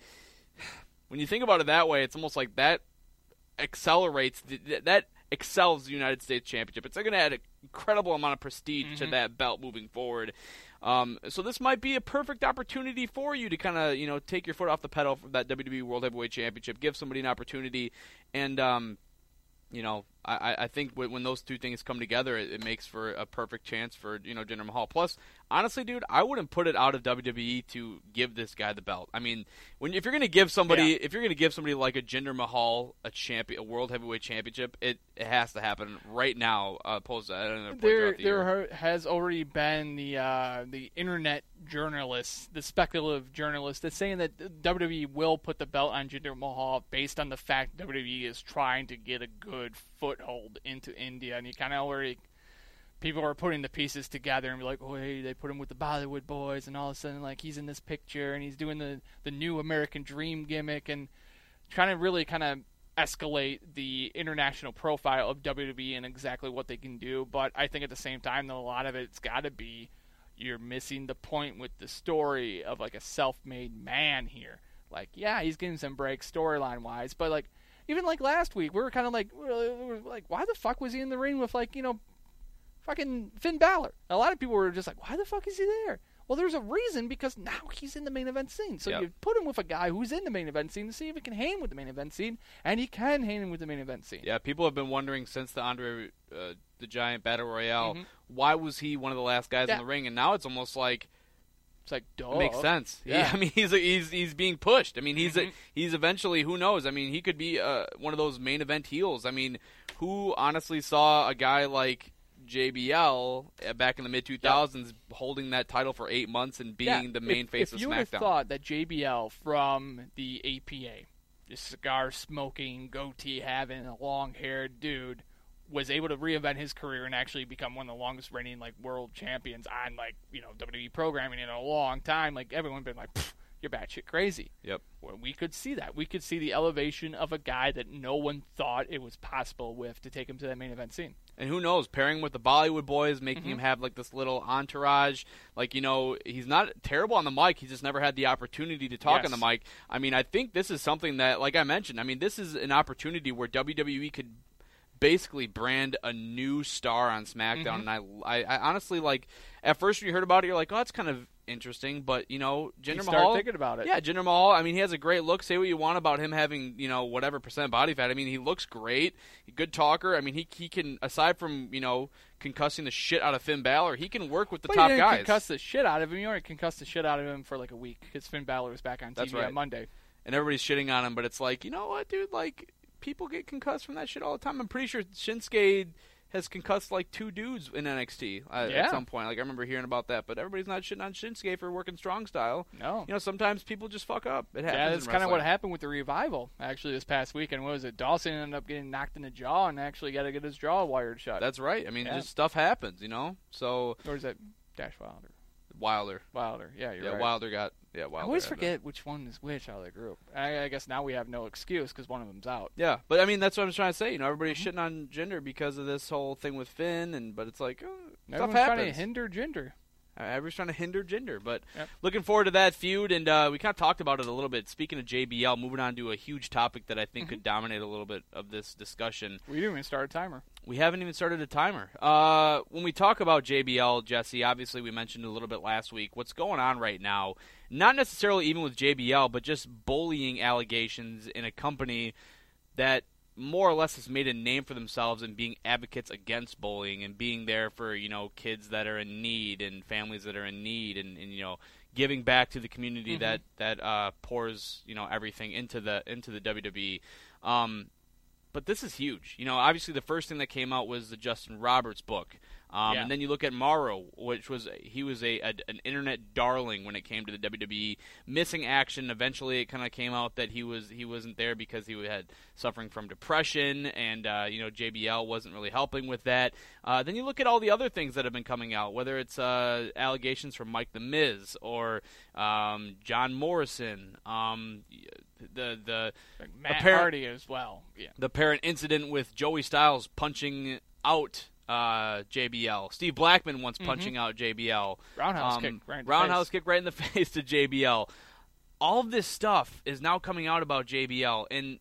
when you think about it that way, it's almost like that accelerates that excels the United States Championship. It's going to add an incredible amount of prestige to that belt moving forward. So this might be a perfect opportunity for you to kind of, you know, take your foot off the pedal for that WWE World Heavyweight Championship, give somebody an opportunity, and you know, I think when those two things come together, it makes for a perfect chance for, you know, Jinder Mahal. Plus, honestly, dude, I wouldn't put it out of WWE to give this guy the belt. I mean, if you're going to give somebody, like a Jinder Mahal a World Heavyweight Championship, it has to happen right now. Opposed to another point throughout the year. There has already been the internet journalists, the speculative journalists, that's saying that WWE will put the belt on Jinder Mahal based on the fact WWE is trying to get a good foothold into India, and you kind of already people are putting the pieces together and be like, oh hey, they put him with the Bollywood boys, and all of a sudden like he's in this picture and he's doing the new American Dream gimmick and trying to really kind of escalate the international profile of WWE and exactly what they can do. But I think at the same time, though, a lot of it's got to be you're missing the point with the story of like a self-made man here. Like, yeah, he's getting some breaks storyline wise, but like even like last week, we were kind of like, why the fuck was he in the ring with like, you know, fucking Finn Balor? A lot of people were just like, why the fuck is he there? Well, there's a reason, because now he's in the main event scene. So you put him with a guy who's in the main event scene to see if he can hang with the main event scene, and he can hang with the main event scene. Yeah, people have been wondering since the Andre the Giant Battle Royale, why was he one of the last guys in the ring? And now it's almost like, duh. It makes sense. Yeah. I mean, he's being pushed. I mean, he's eventually, who knows? I mean, he could be one of those main event heels. I mean, who honestly saw a guy like JBL back in the mid-2000s holding that title for 8 months and being the main face of SmackDown. If you would have thought that JBL from the APA, the cigar-smoking, goatee-having, long-haired dude, was able to reinvent his career and actually become one of the longest-reigning world champions on WWE programming in a long time, everyone been like, you're batshit crazy. Yep. Well, we could see that. We could see the elevation of a guy that no one thought it was possible to take him to that main event scene. And who knows, pairing with the Bollywood Boys, making him have this little entourage. He's not terrible on the mic. He's just never had the opportunity to talk on the mic. I mean, I think this is something that, like I mentioned, this is an opportunity where WWE could basically brand a new star on SmackDown. And I honestly, at first when you heard about it, you're like, oh, that's kind of interesting, but Jinder Mahal. Start thinking about it. Yeah, Jinder Mahal. He has a great look. Say what you want about him having whatever percent body fat. He looks great. Good talker. He can, aside from concussing the shit out of Finn Balor, he can work with the top guys. guys. Concuss the shit out of him. You already concussed the shit out of him for a week because Finn Balor was back on TV on Monday, and everybody's shitting on him. But it's you know what, dude? People get concussed from that shit all the time. I'm pretty sure Shinsuke has concussed 2 dudes in NXT at some point. I remember hearing about that, but everybody's not shitting on Shinsuke for working strong style. No. Sometimes people just fuck up. It happens. Yeah, that's kind of what happened with the Revival, actually, this past weekend. What was it? Dawson ended up getting knocked in the jaw and actually got to get his jaw wired shut. That's right. Just stuff happens, So. Or is that Dash Wilder? Wilder. Yeah, you're right. Wilder got. Yeah, Wilder. I always forget which one is which out of the group. I guess now we have no excuse because one of them's out. Yeah, but that's what I'm trying to say. Everybody's shitting on Jinder because of this whole thing with Finn, but it's stuff happens. Trying to hinder Jinder. Everybody's trying to hinder Jinder, but looking forward to that feud, and we kind of talked about it a little bit. Speaking of JBL, moving on to a huge topic that I think could dominate a little bit of this discussion. We didn't even start a timer. We haven't even started a timer. When we talk about JBL, Jesse, obviously we mentioned a little bit last week. What's going on right now, not necessarily even with JBL, but just bullying allegations in a company that more or less has made a name for themselves in being advocates against bullying and being there for kids that are in need and families that are in need and giving back to the community that pours everything into the WWE. But this is huge. Obviously the first thing that came out was the Justin Roberts book. And then you look at Morrow, which was an internet darling when it came to the WWE, missing action. Eventually, it kind of came out that he wasn't there because he had suffering from depression, and JBL wasn't really helping with that. Then you look at all the other things that have been coming out, whether it's allegations from Mike the Miz or John Morrison, the Matt Hardy as well. Yeah. The apparent incident with Joey Styles punching out JBL. Steve Blackman once punching out JBL. Roundhouse kick right in the face to JBL. All of this stuff is now coming out about JBL, and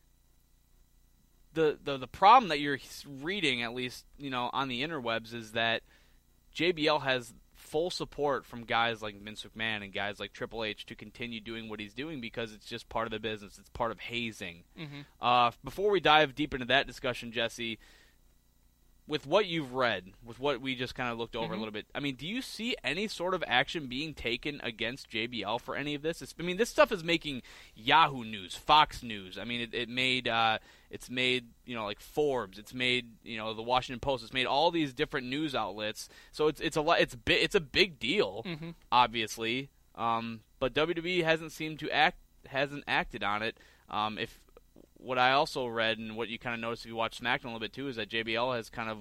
the problem that you're reading, at least on the interwebs, is that JBL has full support from guys like Vince McMahon and guys like Triple H to continue doing what he's doing because it's just part of the business. It's part of hazing. Before we dive deep into that discussion, Jesse, with what you've read, with what we just kind of looked over a little bit, do you see any sort of action being taken against JBL for any of this? This stuff is making Yahoo News, Fox News. It made it's made Forbes, it's made the Washington Post, it's made all these different news outlets. So it's a big deal, obviously. But WWE hasn't acted on it. What I also read and what you kind of noticed if you watch SmackDown a little bit too is that JBL has kind of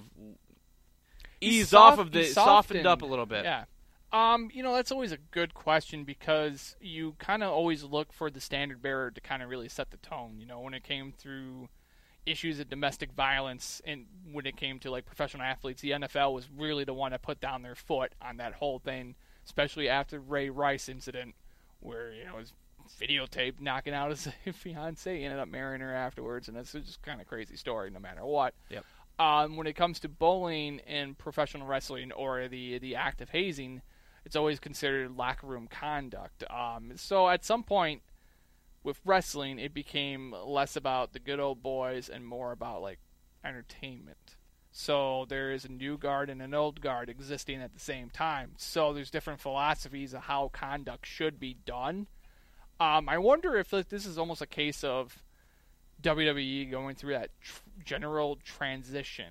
softened up a little bit. Yeah. That's always a good question because you kind of always look for the standard bearer to kind of really set the tone. When it came through issues of domestic violence and when it came to professional athletes, the NFL was really the one that put down their foot on that whole thing, especially after Ray Rice incident where, his videotape knocking out his fiance. He ended up marrying her afterwards, and it's just kind of crazy story no matter what. Yep. When it comes to bullying in professional wrestling or the act of hazing, it's always considered locker room conduct. So at some point with wrestling, it became less about the good old boys and more about entertainment. So there is a new guard and an old guard existing at the same time. So there's different philosophies of how conduct should be done. I wonder if this is almost a case of WWE going through that general transition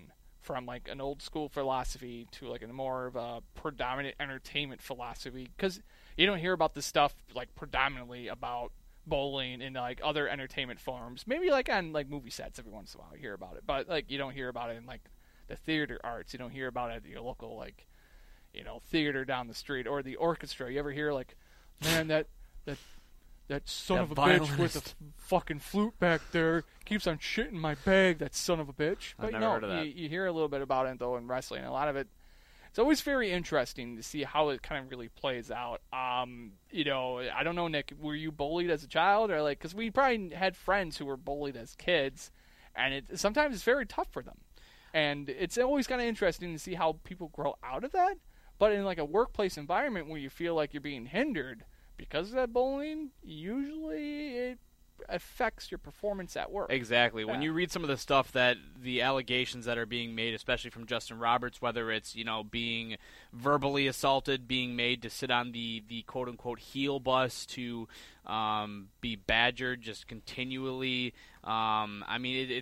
from like an old school philosophy to like a more of a predominant entertainment philosophy, because you don't hear about this stuff like predominantly about bowling in like other entertainment forms. Maybe like on like movie sets every once in a while you hear about it, but like you don't hear about it in like the theater arts. You don't hear about it at your local like theater down the street or the orchestra. You ever hear like, man, that son of a bitch with the fucking flute back there keeps on shitting my bag, that son of a bitch. But I've never heard of that. You hear a little bit about it though in wrestling. A lot of it, it's always very interesting to see how it kind of really plays out. I don't know, Nick, were you bullied as a child, or like, because we probably had friends who were bullied as kids, and sometimes it's very tough for them, and it's always kind of interesting to see how people grow out of that. But in like a workplace environment where you feel like you're being hindered because of that bullying, usually it affects your performance at work. Exactly. Yeah. When you read some of the stuff that the allegations that are being made, especially from Justin Roberts, whether it's, being verbally assaulted, being made to sit on the quote-unquote heel bus, to be badgered just continually. It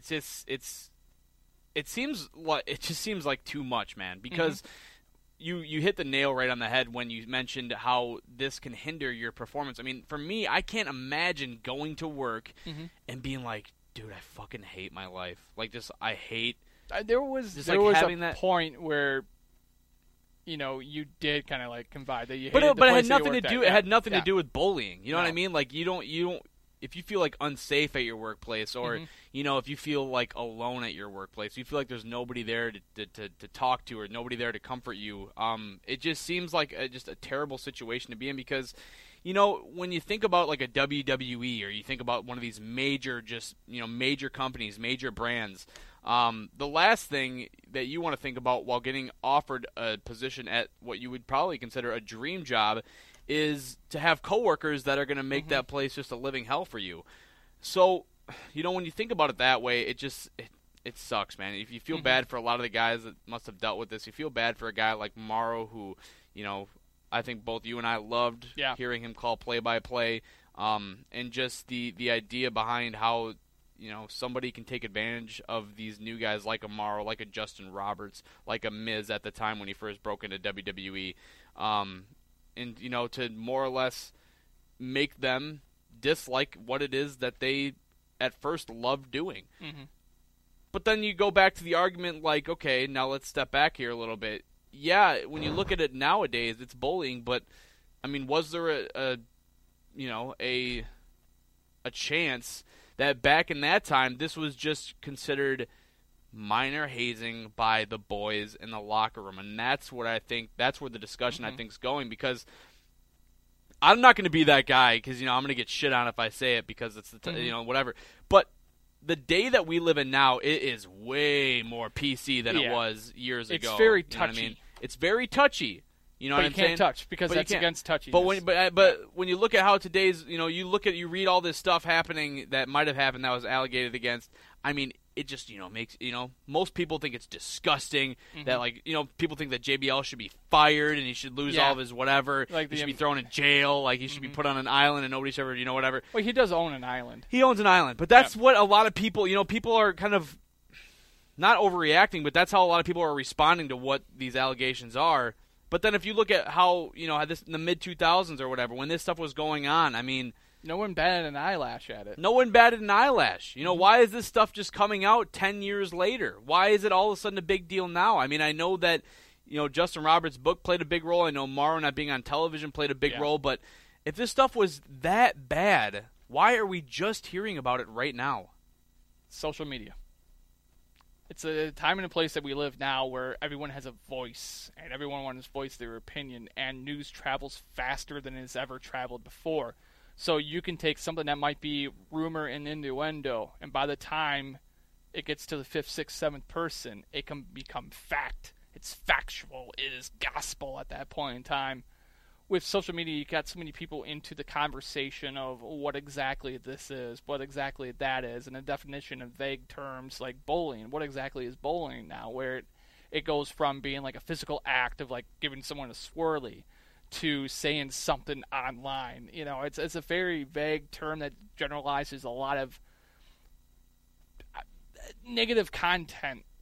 just seems like too much, man, because You hit the nail right on the head when you mentioned how this can hinder your performance. I mean, for me, I can't imagine going to work and being like, dude, I fucking hate my life. Like, just, I hate... There was a point where, you did kind of like confide that you hated the place it had nothing that to you do. worked It at. had nothing Yeah. to do with bullying. You know what I mean? Like, you don't. If you feel like unsafe at your workplace, or if you feel like alone at your workplace, you feel like there's nobody there to talk to, or nobody there to comfort you. It just seems like just a terrible situation to be in, because, when you think about like a WWE, or you think about one of these major companies, major brands, the last thing that you want to think about while getting offered a position at what you would probably consider a dream job is to have coworkers that are going to make that place just a living hell for you. So, when you think about it that way, it sucks, man. If you feel bad for a lot of the guys that must have dealt with this, you feel bad for a guy like Morrow, who, I think both you and I loved hearing him call play-by-play, and just the idea behind how, somebody can take advantage of these new guys like a Morrow, like a Justin Roberts, like a Miz at the time when he first broke into WWE, and, to more or less make them dislike what it is that they at first loved doing. But then you go back to the argument like, okay, now let's step back here a little bit. Yeah, when you look at it nowadays, it's bullying, but, I mean, was there a chance that back in that time this was just considered minor hazing by the boys in the locker room? And that's what I think, that's where the discussion I think is going, because I'm not going to be that guy, because, I'm going to get shit on if I say it, because it's the whatever. But the day that we live in now, it is way more PC than it was years ago. It's very touchy. You know what I mean? It's very touchy. You know but what I'm you can't saying? touch, because that's against touchiness. But when you look at how today's, you read all this stuff happening that might have happened that was allegated against. I mean, it just, makes, most people think it's disgusting that, like, people think that JBL should be fired and he should lose all of his whatever. Like he should be thrown in jail. Like, he should be put on an island and nobody should ever, whatever. Well, he does own an island. He owns an island. But that's what a lot of people, people are kind of not overreacting, but that's how a lot of people are responding to what these allegations are. But then if you look at how, this in the mid-2000s or whatever, when this stuff was going on, I mean, no one batted an eyelash at it. No one batted an eyelash. Why is this stuff just coming out 10 years later? Why is it all of a sudden a big deal now? I mean, I know that, Justin Roberts' book played a big role. I know Morrow not being on television played a big role. But if this stuff was that bad, why are we just hearing about it right now? Social media. It's a time and a place that we live now where everyone has a voice, and everyone wants to voice their opinion, and news travels faster than it's ever traveled before. So you can take something that might be rumor and innuendo, and by the time it gets to the 5th, 6th, 7th person, it can become fact. It's factual. It is gospel at that point in time. With social media, you got so many people into the conversation of what exactly this is, what exactly that is, and a definition of vague terms like bullying. What exactly is bullying now? Where it goes from being like a physical act of like giving someone a swirly to saying something online. It's a very vague term that generalizes a lot of negative content.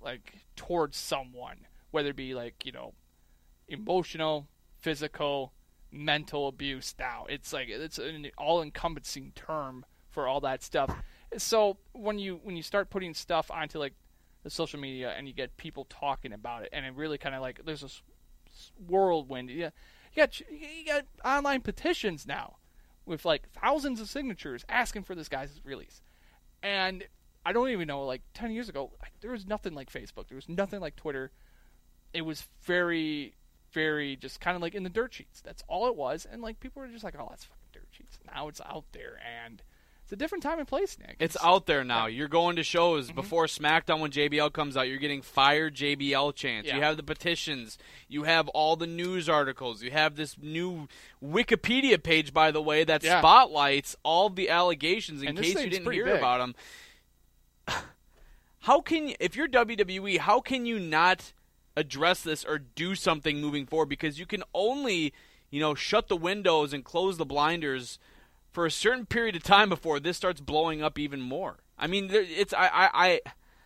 like towards someone, whether it be like, emotional, physical, mental abuse. Now it's like it's an all-encompassing term for all that stuff. So when you start putting stuff onto like the social media and you get people talking about it, and it really kind of like there's this whirlwind. You got online petitions now with like thousands of signatures asking for this guy's release. And I don't even know, like 10 years ago, there was nothing like Facebook. There was nothing like Twitter. It was very, very just kind of like in the dirt sheets. That's all it was. And like people were just like, oh, that's fucking dirt sheets. Now it's out there, and it's a different time and place, Nick. It's out there now. You're going to shows before SmackDown when JBL comes out. You're getting fired JBL chants. Yeah. You have the petitions. You have all the news articles. You have this new Wikipedia page, by the way, that spotlights all the allegations in case you didn't hear about them. How can you, if you're WWE, how can you not address this or do something moving forward? Because you can only, shut the windows and close the blinders for a certain period of time before this starts blowing up even more. I mean, it's I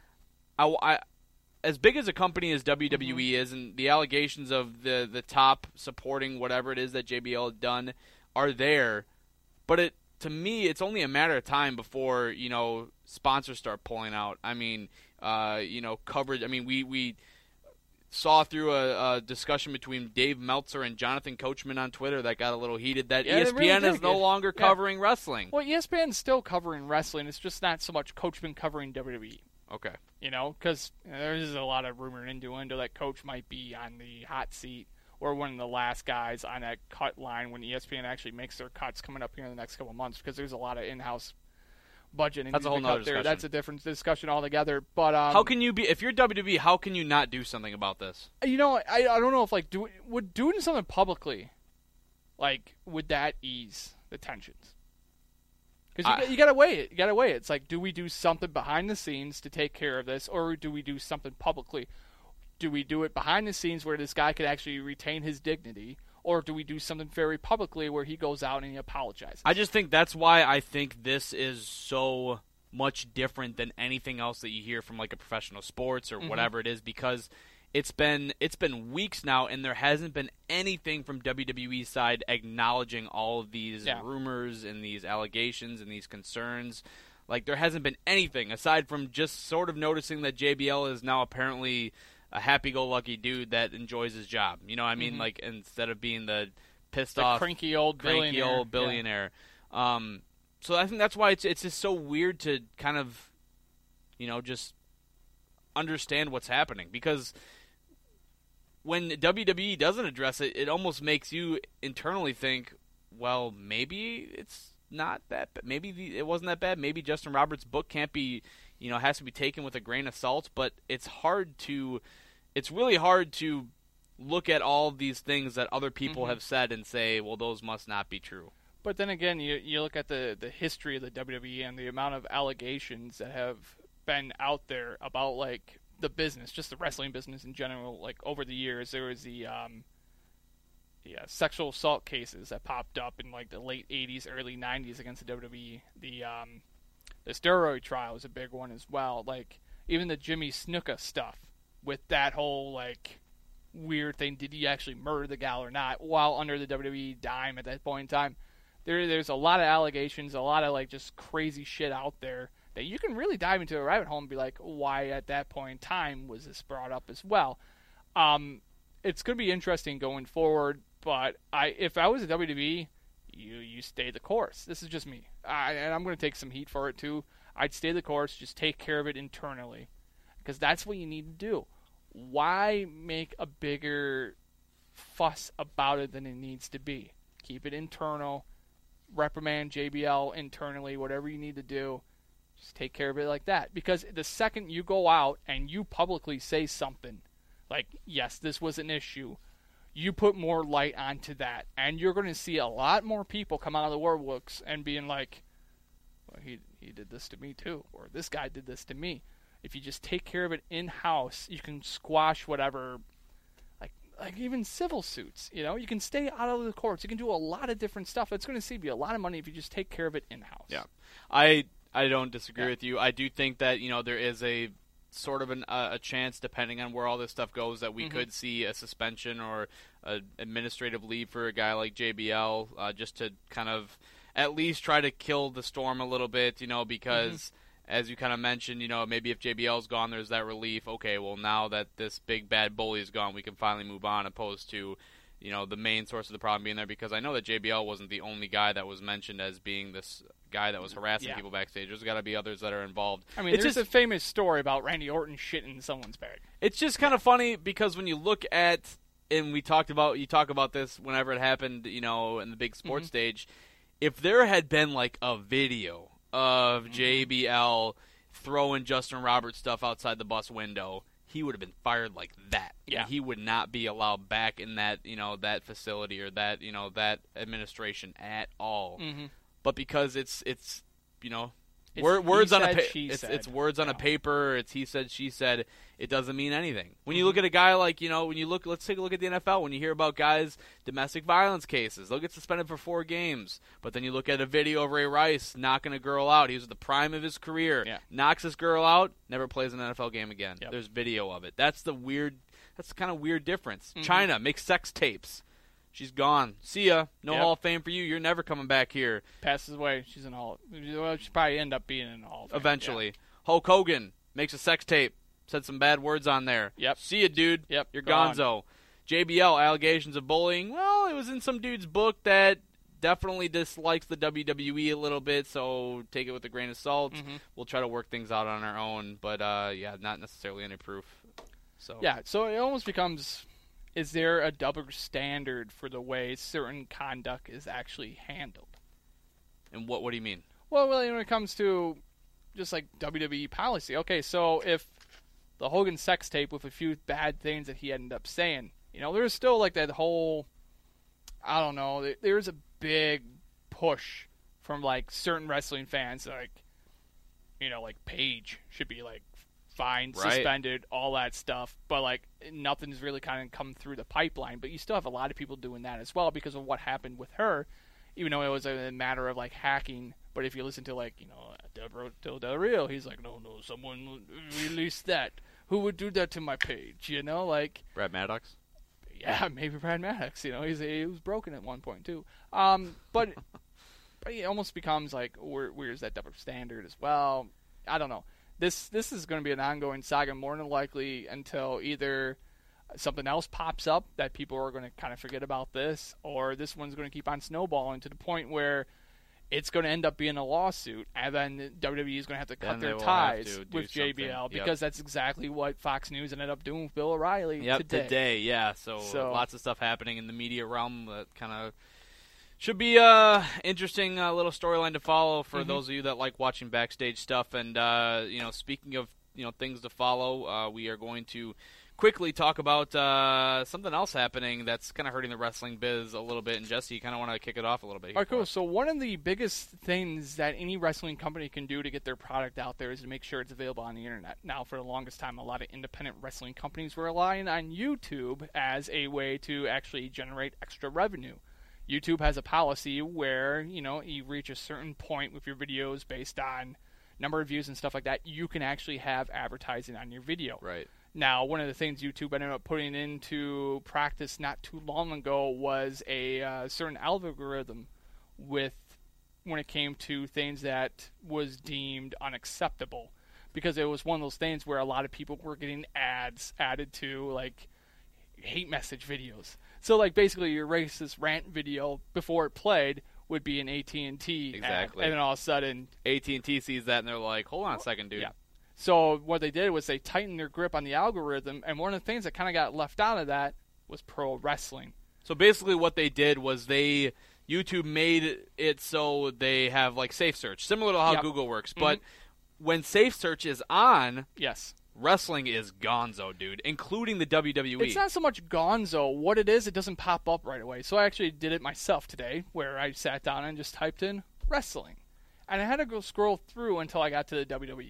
as big as a company as WWE is, and the allegations of the top supporting whatever it is that JBL had done are there, but to me, it's only a matter of time before sponsors start pulling out. I mean, coverage. I mean, we saw through a discussion between Dave Meltzer and Jonathan Coachman on Twitter that got a little heated that ESPN is no longer covering wrestling. Well, ESPN's still covering wrestling. It's just not so much Coachman covering WWE. Okay. Because there's a lot of rumor and innuendo that Coach might be on the hot seat or one of the last guys on that cut line when ESPN actually makes their cuts coming up here in the next couple of months, because there's a lot of in-house budget. That's a whole nother discussion. That's a different discussion altogether. But how can you be, if you're WWE, how can you not do something about this? I don't know if like doing something publicly, like would that ease the tensions? Because you gotta weigh it. You gotta weigh it. It's like, do we do something behind the scenes to take care of this, or do we do something publicly? Do we do it behind the scenes where this guy could actually retain his dignity, or do we do something very publicly where he goes out and he apologizes? I just think that's why I think this is so much different than anything else that you hear from like a professional sports or whatever it is, because it's been weeks now and there hasn't been anything from WWE's side acknowledging all of these rumors and these allegations and these concerns. Like, there hasn't been anything aside from just sort of noticing that JBL is now apparently a happy-go-lucky dude that enjoys his job. You know what I mean? Like, instead of being the pissed-off, cranky old billionaire. So I think that's why it's just so weird to kind of, just understand what's happening. Because when WWE doesn't address it, it almost makes you internally think, well, maybe it's not that bad. Maybe it wasn't that bad. Maybe Justin Roberts' book can't be, has to be taken with a grain of salt. But it's really hard to look at all of these things that other people have said and say, well, those must not be true. But then again, you look at the history of the WWE and the amount of allegations that have been out there about like the business, just the wrestling business in general. Like over the years, there was the sexual assault cases that popped up in like the late 80s, early 90s against the WWE. The steroid trial was a big one as well. Like even the Jimmy Snuka stuff with that whole like weird thing. Did he actually murder the gal or not while under the WWE dime at that point in time? There's a lot of allegations, a lot of like just crazy shit out there that you can really dive into a rabbit hole and be like, why at that point in time was this brought up as well? It's going to be interesting going forward, but if I was a WWE, you stay the course. This is just me. And I'm going to take some heat for it too. I'd stay the course, just take care of it internally, because that's what you need to do. Why make a bigger fuss about it than it needs to be? Keep it internal. Reprimand JBL internally, whatever you need to do. Just take care of it like that. Because the second you go out and you publicly say something like, yes, this was an issue, you put more light onto that. And you're going to see a lot more people come out of the woodworks and being like, well, he did this to me too. Or this guy did this to me. If you just take care of it in-house, you can squash whatever, like even civil suits. You can stay out of the courts. You can do a lot of different stuff. It's going to save you a lot of money if you just take care of it in-house. Yeah. I don't disagree with you. I do think that, there is a sort of a chance, depending on where all this stuff goes, that we could see a suspension or an administrative leave for a guy like JBL, just to kind of at least try to kill the storm a little bit, because as you kind of mentioned, maybe if JBL's gone, there's that relief. Okay, well, now that this big bad bully is gone, we can finally move on, opposed to the main source of the problem being there, because I know that JBL wasn't the only guy that was mentioned as being this guy that was harassing people backstage. There's got to be others that are involved. I mean, there's a famous story about Randy Orton shitting in someone's bag. It's just kind of funny because when you look at, and you talk about this whenever it happened, in the big sports stage, if there had been like a video of JBL throwing Justin Roberts stuff outside the bus window, he would have been fired like that. Yeah. He would not be allowed back in that, that facility or that, that administration at all. But because it's words on a it's words on a paper, it's he said, she said, it doesn't mean anything. When you look at a guy like, let's take a look at the NFL. When you hear about guys, domestic violence cases, they'll get suspended for 4 games. But then you look at a video of Ray Rice knocking a girl out. He was at the prime of his career. Yeah. Knocks this girl out, never plays an NFL game again. Yep. There's video of it. That's the kind of weird difference. China makes sex tapes. She's gone. See ya. No Hall of Fame for you. You're never coming back here. Passes away. She's in Hall. Well, she'll probably end up being in Hall of Fame. Eventually. Yeah. Hulk Hogan makes a sex tape. Said some bad words on there. Yep. See ya, dude. Yep. You're gonzo. JBL, allegations of bullying. Well, it was in some dude's book that definitely dislikes the WWE a little bit, so take it with a grain of salt. We'll try to work things out on our own, but not necessarily any proof. So it almost becomes, is there a double standard for the way certain conduct is actually handled? And what do you mean? Well, really, when it comes to just like WWE policy. Okay, so if the Hogan sex tape with a few bad things that he ended up saying, there's still like that whole, I don't know, there's a big push from like certain wrestling fans, like, like Paige should be like fined, suspended, all that stuff, but like nothing's really kind of come through the pipeline. But you still have a lot of people doing that as well because of what happened with her, even though it was a matter of like hacking. But if you listen to like Del Rio, he's like, no, someone released that. Who would do that to my page? Like Brad Maddox. Yeah, maybe Brad Maddox. He was broken at one point too. But it almost becomes like, where's that double standard as well? I don't know. This is going to be an ongoing saga, more than likely, until either something else pops up that people are going to kind of forget about this, or this one's going to keep on snowballing to the point where it's going to end up being a lawsuit, and then WWE is going to have to cut their ties with JBL, because that's exactly what Fox News ended up doing with Bill O'Reilly today. Yeah. So lots of stuff happening in the media realm that kind of should be interesting little storyline to follow for those of you that like watching backstage stuff. And speaking of things to follow, we are going to quickly talk about something else happening that's kind of hurting the wrestling biz a little bit. And Jesse, you kind of want to kick it off a little bit here. All right, cool. So one of the biggest things that any wrestling company can do to get their product out there is to make sure it's available on the internet. Now, for the longest time, a lot of independent wrestling companies were relying on YouTube as a way to actually generate extra revenue. YouTube has a policy where, you reach a certain point with your videos based on number of views and stuff like that, you can actually have advertising on your video. Right. Now, one of the things YouTube ended up putting into practice not too long ago was a certain algorithm when it came to things that was deemed unacceptable, because it was one of those things where a lot of people were getting ads added to, like, hate message videos. So, like, basically your racist rant video before it played would be an AT&T exactly. ad, and then all of a sudden AT&T sees that and they're like, hold on a second, dude. Yeah. So what they did was they tightened their grip on the algorithm, and one of the things that kind of got left out of that was pro wrestling. So basically what they did was YouTube made it so they have like safe search, similar to how Google works. But when safe search is on, wrestling is gonzo, dude, including the WWE. It's not so much gonzo. What it is, it doesn't pop up right away. So I actually did it myself today, where I sat down and just typed in wrestling. And I had to go scroll through until I got to the WWE.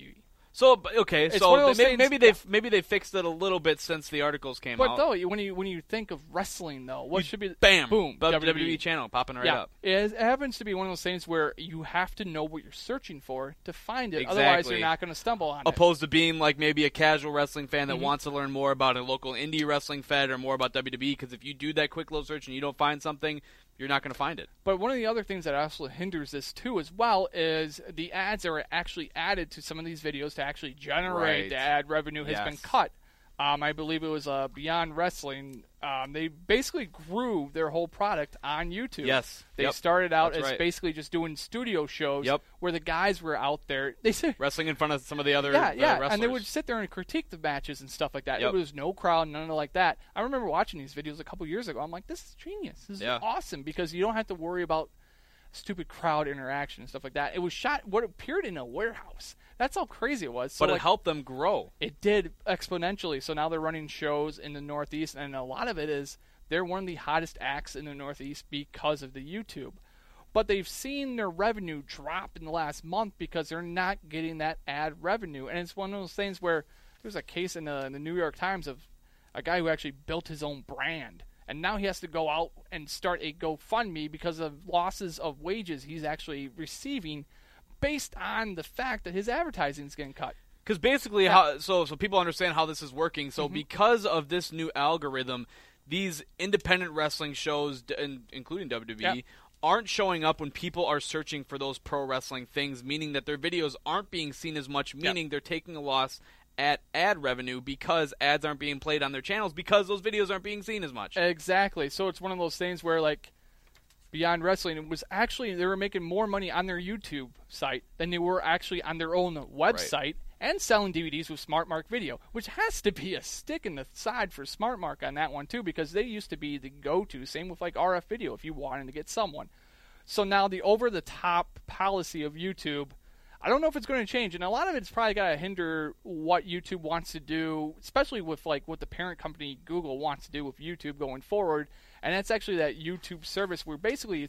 So okay, It's so one of those maybe things- maybe they fixed it a little bit since the articles came But out. though, when you think of wrestling, though, what should be Bam, boom, WWE channel popping right yeah, up. It happens to be one of those things where you have to know what you're searching for to find it. Exactly. Otherwise, you're not going to stumble on it. Opposed to being like maybe a casual wrestling fan that Mhm. wants to learn more about a local indie wrestling fed or more about WWE. Because if you do that quick little search and you don't find something, you're not going to find it. But one of the other things that also hinders this too, as well, is the ads that are actually added to some of these videos to actually generate Right. the ad revenue has been Yes. cut. I believe it was Beyond Wrestling. They basically grew their whole product on YouTube. Yes. They Yep. started out That's as right. basically just doing studio shows Yep. where the guys were out there. They said, Wrestling in front of some of the other yeah, wrestlers. and they would sit there and critique the matches and stuff like that. Yep. It was no crowd, none of like that. I remember watching these videos a couple years ago. I'm like, this is genius. This is Yeah. awesome because you don't have to worry about stupid crowd interaction and stuff like that. It was shot what appeared in a warehouse. That's how crazy it was. So but like, it helped them grow. it did exponentially. So now they're running shows in the Northeast, and a lot of it is they're one of the hottest acts in the Northeast because of the YouTube. But they've seen their revenue drop in the last month because they're not getting that ad revenue. And it's one of those things where there's a case in the New York Times of a guy who actually built his own brand. And now he has to go out and start a GoFundMe because of losses of wages he's actually receiving based on the fact that his advertising is getting cut. Because basically, so people understand how this is working. So because of this new algorithm, these independent wrestling shows, including WWE, aren't showing up when people are searching for those pro wrestling things, meaning that their videos aren't being seen as much, meaning they're taking a loss at ad revenue because ads aren't being played on their channels because those videos aren't being seen as much. Exactly. So it's one of those things where, like, Beyond Wrestling, it was actually, they were making more money on their YouTube site than they were actually on their own website and selling DVDs with SmartMark Video, which has to be a stick in the side for SmartMark on that one, too, because they used to be the go-to. Same with, like, RF Video if you wanted to get someone. So now the over-the-top policy of YouTube, I don't know if it's going to change, and a lot of it's probably got to hinder what YouTube wants to do, especially with like what the parent company Google wants to do with YouTube going forward. And that's actually that YouTube service where basically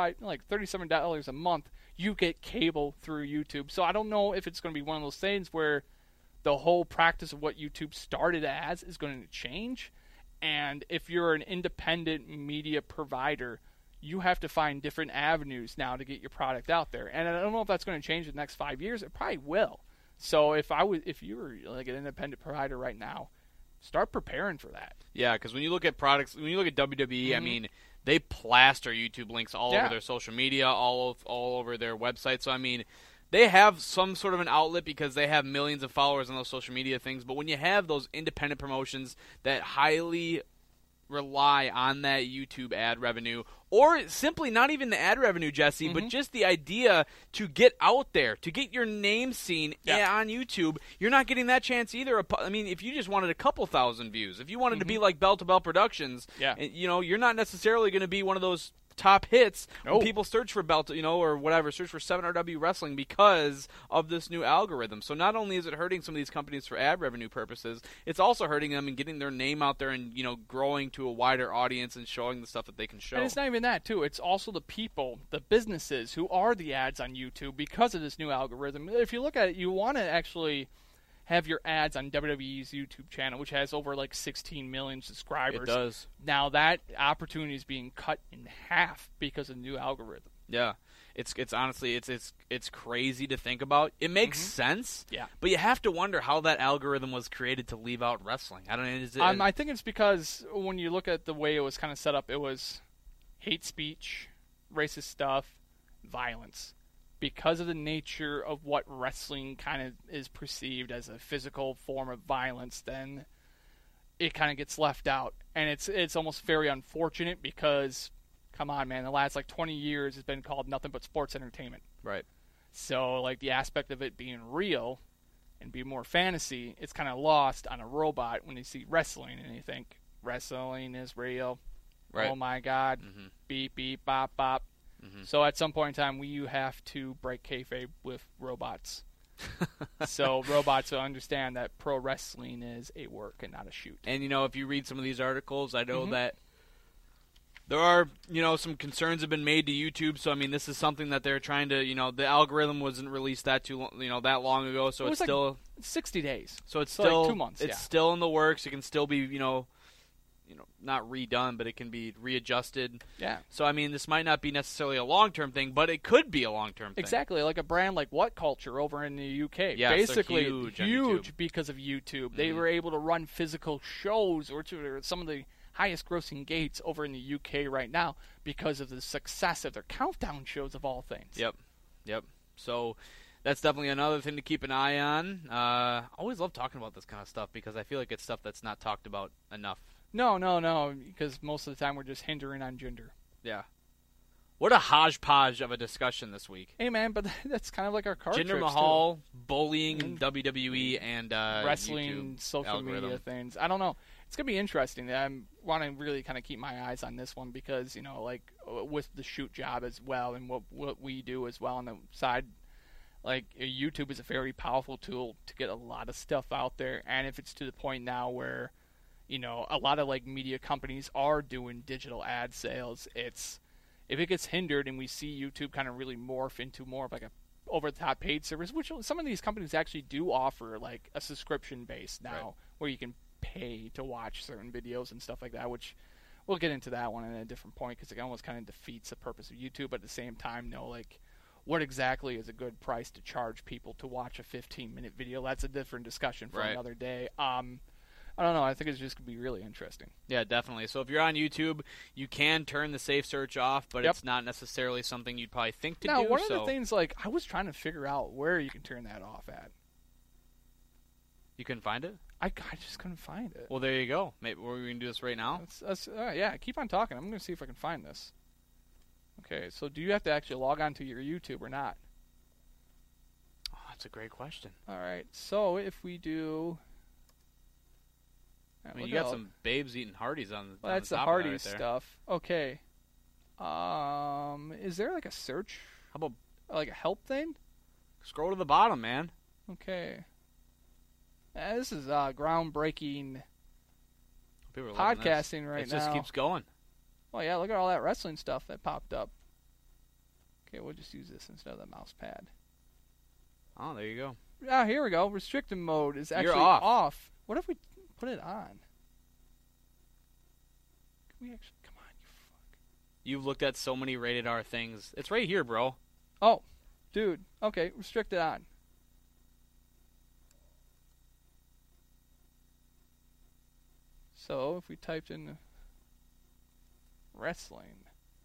$37 a month you get cable through YouTube. So I don't know if it's going to be one of those things where the whole practice of what YouTube started as is going to change. And if you're an independent media provider, you have to find different avenues now to get your product out there. And I don't know if that's going to change in the next 5 years. It probably will. So if you were like an independent provider right now, start preparing for that. Yeah, because when you look at products, when you look at WWE, I mean, they plaster YouTube links all over their social media, all over their website. So I mean, they have some sort of an outlet because they have millions of followers on those social media things. But when you have those independent promotions that highly rely on that YouTube ad revenue, or simply not even the ad revenue, Jesse, but just the idea to get out there, to get your name seen on YouTube, you're not getting that chance either. I mean, if you just wanted a couple thousand views, if you wanted to be like Bell to Bell Productions, you know, you're not necessarily going to be one of those top hits when people search for Belt, or whatever, search for 7RW Wrestling because of this new algorithm. So not only is it hurting some of these companies for ad revenue purposes, it's also hurting them and getting their name out there and, growing to a wider audience and showing the stuff that they can show. And it's not even that, too. It's also the people, the businesses who are the ads on YouTube because of this new algorithm. If you look at it, you want to actually have your ads on WWE's YouTube channel, which has over like 16 million subscribers. It does. Now that opportunity is being cut in half because of the new algorithm. Yeah, it's honestly it's crazy to think about. It makes sense. Yeah, but you have to wonder how that algorithm was created to leave out wrestling. I don't know. I think it's because when you look at the way it was kind of set up, it was hate speech, racist stuff, violence. Because of the nature of what wrestling kind of is perceived as a physical form of violence, then it kind of gets left out. And it's almost very unfortunate because, come on, man, the last like 20 years has been called nothing but sports entertainment. Right. So like the aspect of it being real and be more fantasy, it's kind of lost on a robot when you see wrestling and you think wrestling is real. Right. Oh my God. Beep, beep, bop, bop. So at some point in time, you have to break kayfabe with robots. So robots will understand that pro wrestling is a work and not a shoot. And, if you read some of these articles, I know that There are, some concerns have been made to YouTube. So I mean, this is something that they're trying to, the algorithm wasn't released that that long ago. So it's still 60 days. So it's still like 2 months. It's still in the works. It can still be, not redone, but it can be readjusted. Yeah. So I mean, this might not be necessarily a long-term thing, but it could be a long-term thing. Exactly, like a brand like What Culture over in the UK. Yeah, basically huge because of YouTube. They were able to run physical shows or to some of the highest grossing gates over in the UK right now because of the success of their countdown shows of all things. Yep. So that's definitely another thing to keep an eye on. I always love talking about this kind of stuff because I feel like it's stuff that's not talked about enough. No, because most of the time we're just hindering on gender. Yeah. What a hodgepodge of a discussion this week. Hey, man, but that's kind of like our car Jinder trips, Mahal, too. bullying, WWE, and wrestling, YouTube social algorithm. media things. I don't know. It's going to be interesting. I want to really kind of keep my eyes on this one because, with the shoot job as well and what we do as well on the side, YouTube is a very powerful tool to get a lot of stuff out there. And if it's to the point now where, a lot of media companies are doing digital ad sales, if it gets hindered and we see YouTube kind of really morph into more of like a over-the-top paid service, which some of these companies actually do offer a subscription base now where you can pay to watch certain videos and stuff like that, which we'll get into that one at a different point because it almost kind of defeats the purpose of YouTube, but at the same time, what exactly is a good price to charge people to watch a 15-minute video? That's a different discussion for another day. I don't know. I think it's just going to be really interesting. Yeah, definitely. So if you're on YouTube, you can turn the safe search off, but it's not necessarily something you'd probably think to do. Now, one of the things, I was trying to figure out where you can turn that off at. You couldn't find it? I just couldn't find it. Well, there you go. Maybe we can do this right now. Yeah, keep on talking. I'm going to see if I can find this. Okay, so do you have to actually log on to your YouTube or not? Oh, that's a great question. All right, so if we do... I mean, you got some babes eating Hardee's on the that's the the top Hardee's of that right stuff. Okay. Is there a search? How about a help thing? Scroll to the bottom, man. Okay. This is groundbreaking podcasting right now. It just keeps going. Oh yeah, look at all that wrestling stuff that popped up. Okay, we'll just use this instead of the mouse pad. Oh, there you go. Ah, here we go. Restricted mode is actually off. What if we put it on? Can we actually... Come on, you fuck. You've looked at so many rated R things. It's right here, bro. Oh, dude. Okay, restricted on. So, if we typed in wrestling...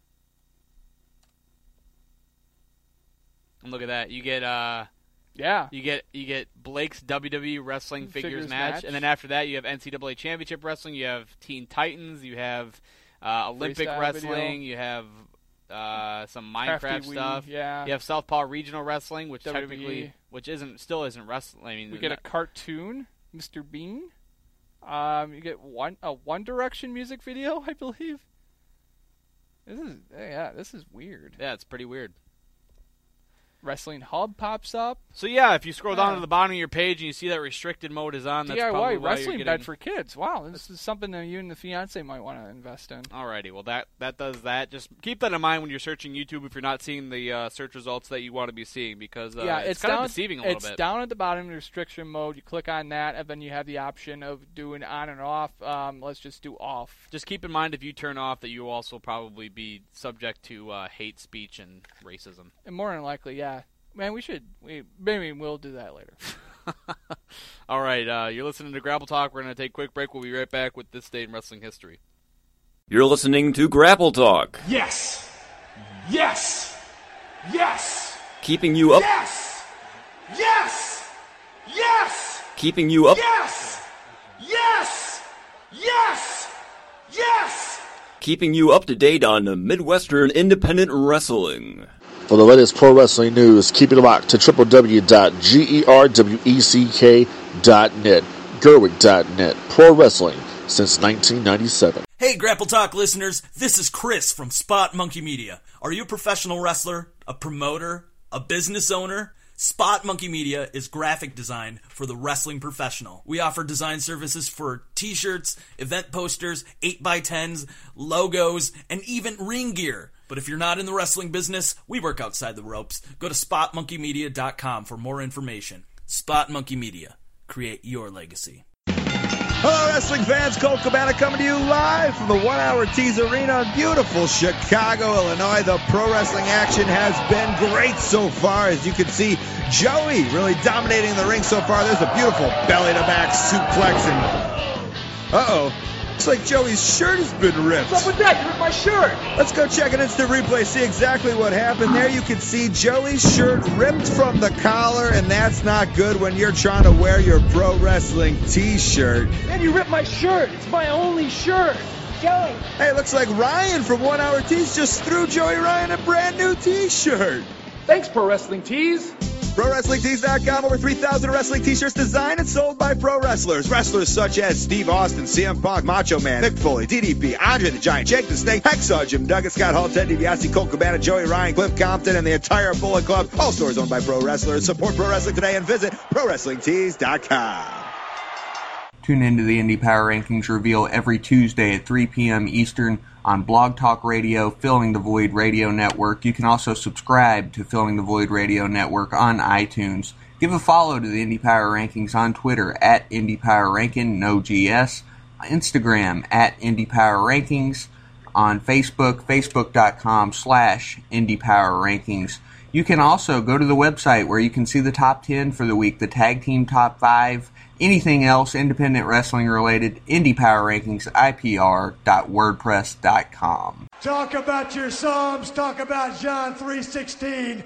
And look at that. You get... Yeah. You get Blake's WWE Wrestling Figures match, and then after that you have NCAA Championship Wrestling, you have Teen Titans, you have Olympic Freestyle Wrestling, video. you have some Minecraft Crafty stuff. yeah. You have Southpaw Regional Wrestling, which WWE. technically, still isn't wrestling. I mean, We get a cartoon, Mr. Bean. You get a One Direction music video, I believe. This is weird. Yeah, it's pretty weird. Wrestling Hub pops up. So yeah, if you scroll down to the bottom of your page and you see that restricted mode is on, that's probably DIY why wrestling you're bed getting... for kids. Wow, this is something that you and the fiance might want to invest in. Alrighty, well that does that. Just keep that in mind when you're searching YouTube if you're not seeing the search results that you want to be seeing because it's kind of deceiving a little bit. It's down at the bottom in restriction mode. You click on that, and then you have the option of doing on and off. Let's just do off. Just keep in mind if you turn off that you will also probably be subject to hate speech and racism. And more than likely, yeah. Man, maybe we'll do that later. All right, you're listening to Grapple Talk. We're going to take a quick break. We'll be right back with This Day in Wrestling History. You're listening to Grapple Talk. Yes! Yes! Yes! Keeping you up. Yes! Yes! Yes! Keeping you up. Yes! Yes! Yes! Yes! Keeping you up to date on Midwestern independent wrestling. For the latest pro wrestling news, keep it locked to www.gerweck.net, Gerwick.net, pro wrestling since 1997. Hey Grapple Talk listeners, this is Chris from Spot Monkey Media. Are you a professional wrestler, a promoter, a business owner? Spot Monkey Media is graphic design for the wrestling professional. We offer design services for t-shirts, event posters, 8x10s, logos, and even ring gear. But if you're not in the wrestling business, we work outside the ropes. Go to spotmonkeymedia.com for more information. Spot Monkey Media. Create your legacy. Hello, wrestling fans. Colt Cabana coming to you live from the 1 Hour Tees Arena in beautiful Chicago, Illinois. The pro wrestling action has been great so far. As you can see, Joey really dominating the ring so far. There's a beautiful belly-to-back suplex. And uh-oh. Looks like Joey's shirt has been ripped. What's up with that? You ripped my shirt. Let's go check an instant replay, see exactly what happened. There you can see Joey's shirt ripped from the collar, and that's not good when you're trying to wear your pro wrestling t-shirt. Man, you ripped my shirt. It's my only shirt. Joey. Hey, it looks like Ryan from 1 Hour Tees just threw Joey Ryan a brand new t-shirt. Thanks, Pro Wrestling Tees. ProWrestlingTees.com, over 3,000 wrestling t-shirts designed and sold by pro wrestlers. Wrestlers such as Steve Austin, CM Punk, Macho Man, Mick Foley, DDP, Andre the Giant, Jake the Snake, Hacksaw Jim Duggan, Scott Hall, Ted DiBiase, Colt Cabana, Joey Ryan, Cliff Compton, and the entire Bullet Club. All stores owned by pro wrestlers. Support pro wrestling today and visit ProWrestlingTees.com. Tune into the Indie Power Rankings reveal every Tuesday at 3 p.m. Eastern on Blog Talk Radio, Filling the Void Radio Network. You can also subscribe to Filling the Void Radio Network on iTunes. Give a follow to the Indie Power Rankings on Twitter at Indie Power Ranking, no GS, Instagram at Indie Power Rankings, on Facebook, facebook.com/Indie Power Rankings. You can also go to the website where you can see the top 10 for the week, the tag team top 5, anything else independent wrestling related, Indie Power Rankings, IPR.wordpress.com. Talk about your Psalms, talk about John 3:16.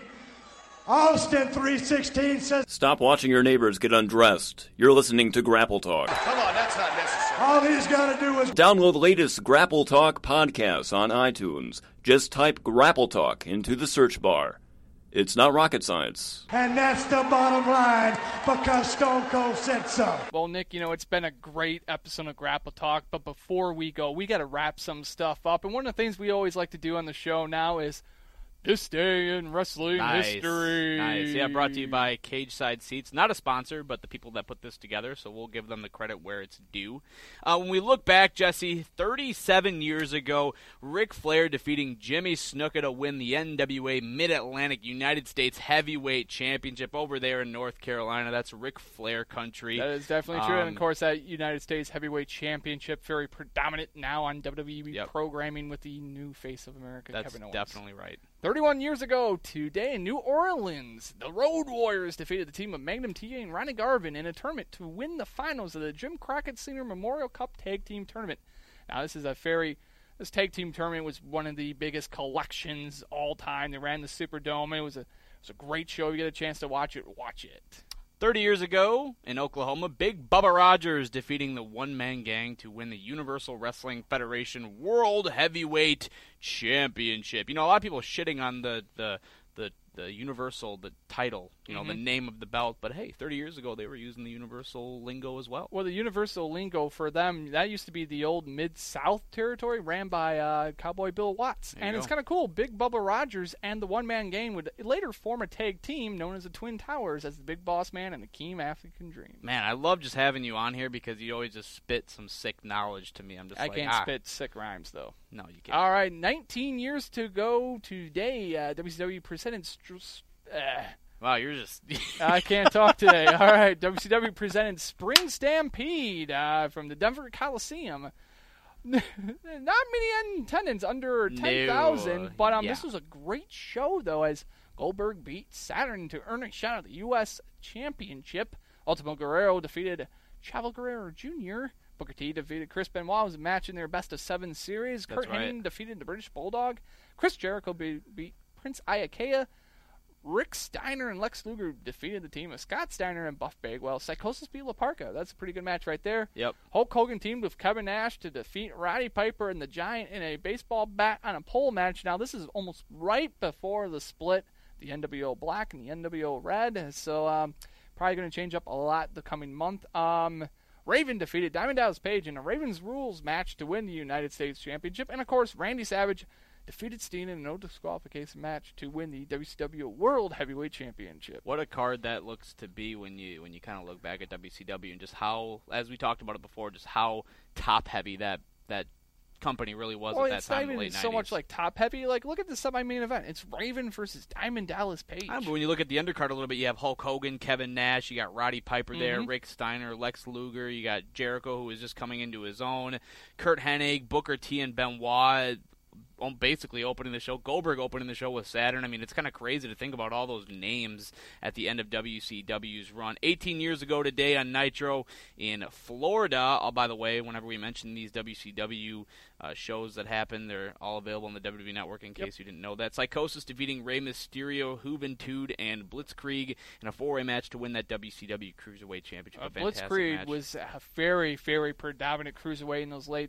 Austin 3:16 says, Stop watching your neighbors get undressed. You're listening to Grapple Talk. come on, that's not necessary. All he's got to do is Download the latest Grapple Talk podcasts on iTunes. Just type Grapple Talk into the search bar. It's not rocket science. and that's the bottom line, because Stone Cold said so. Well, Nick, it's been a great episode of Grapple Talk, but before we go, we got to wrap some stuff up. And one of the things we always like to do on the show now is This Day in Wrestling History. Nice. Yeah, brought to you by Cage Side Seats. Not a sponsor, but the people that put this together, so we'll give them the credit where it's due. When we look back, Jesse, 37 years ago, Ric Flair defeating Jimmy Snuka to win the NWA Mid-Atlantic United States Heavyweight Championship over there in North Carolina. That's Ric Flair country. That is definitely true. And, of course, that United States Heavyweight Championship, very predominant now on WWE programming with the new face of America, Kevin Owens. That's definitely right. 31 years ago today in New Orleans, the Road Warriors defeated the team of Magnum TA and Ronnie Garvin in a tournament to win the finals of the Jim Crockett Senior Memorial Cup Tag Team Tournament. Now, this tag team tournament was one of the biggest collections all time. They ran the Superdome, and it was a great show. If you get a chance to watch it, watch it. 30 years ago in Oklahoma, Big Bubba Rogers defeating the One-Man Gang to win the Universal Wrestling Federation World Heavyweight Championship. A lot of people shitting on the Universal, the title, the name of the belt. But hey, 30 years ago they were using the Universal lingo as well. Well, the Universal lingo for them, that used to be the old Mid-South territory ran by Cowboy Bill Watts. And it's kind of cool. Big Bubba Rogers and the One-Man Gang would later form a tag team known as the Twin Towers as the Big Boss Man and the Keem African Dream. Man, I love just having you on here because you always just spit some sick knowledge to me. I can't spit sick rhymes, though. No, you can't. All right, 19 years to go today. WCW presented... Wow, you're just... I can't talk today. All right, WCW presented Spring Stampede from the Denver Coliseum. Not many in attendance, under 10,000, but this was a great show, though, as Goldberg beat Saturn to earn a shot at the U.S. Championship. Ultimo Guerrero defeated Chavo Guerrero Jr., Booker T defeated Chris Benoit. It was a match in their best-of-7 series. Kurt Hennig defeated the British Bulldog. Chris Jericho beat Prince Iaukea. Rick Steiner and Lex Luger defeated the team of Scott Steiner and Buff Bagwell. Psychosis beat La Parka. That's a pretty good match right there. Yep. Hulk Hogan teamed with Kevin Nash to defeat Roddy Piper and the Giant in a baseball bat on a pole match. Now, this is almost right before the split, the NWO Black and the NWO Red. So, probably going to change up a lot the coming month. Raven defeated Diamond Dallas Page in a Raven's Rules match to win the United States Championship. And, of course, Randy Savage defeated Steen in a no disqualification match to win the WCW World Heavyweight Championship. What a card that looks to be when you kind of look back at WCW and just how, as we talked about it before, just how top-heavy that company really was at that time in the late 90s. It's not even so much like top-heavy. Like, look at the semi-main event. It's Raven versus Diamond Dallas Page. But when you look at the undercard a little bit, you have Hulk Hogan, Kevin Nash, you got Roddy Piper there, Rick Steiner, Lex Luger, you got Jericho, who was just coming into his own, Kurt Hennig, Booker T, and Benoit basically opening the show. Goldberg opening the show with Saturn. I mean, it's kind of crazy to think about all those names at the end of WCW's run. 18 years ago today on Nitro in Florida. By the way, whenever we mention these WCW shows that happen, they're all available on the WWE Network in case you didn't know that. Psychosis defeating Rey Mysterio, Juventud, and Blitzkrieg in a four-way match to win that WCW Cruiserweight Championship. Blitzkrieg match. Was a very, very predominant cruiserweight in those late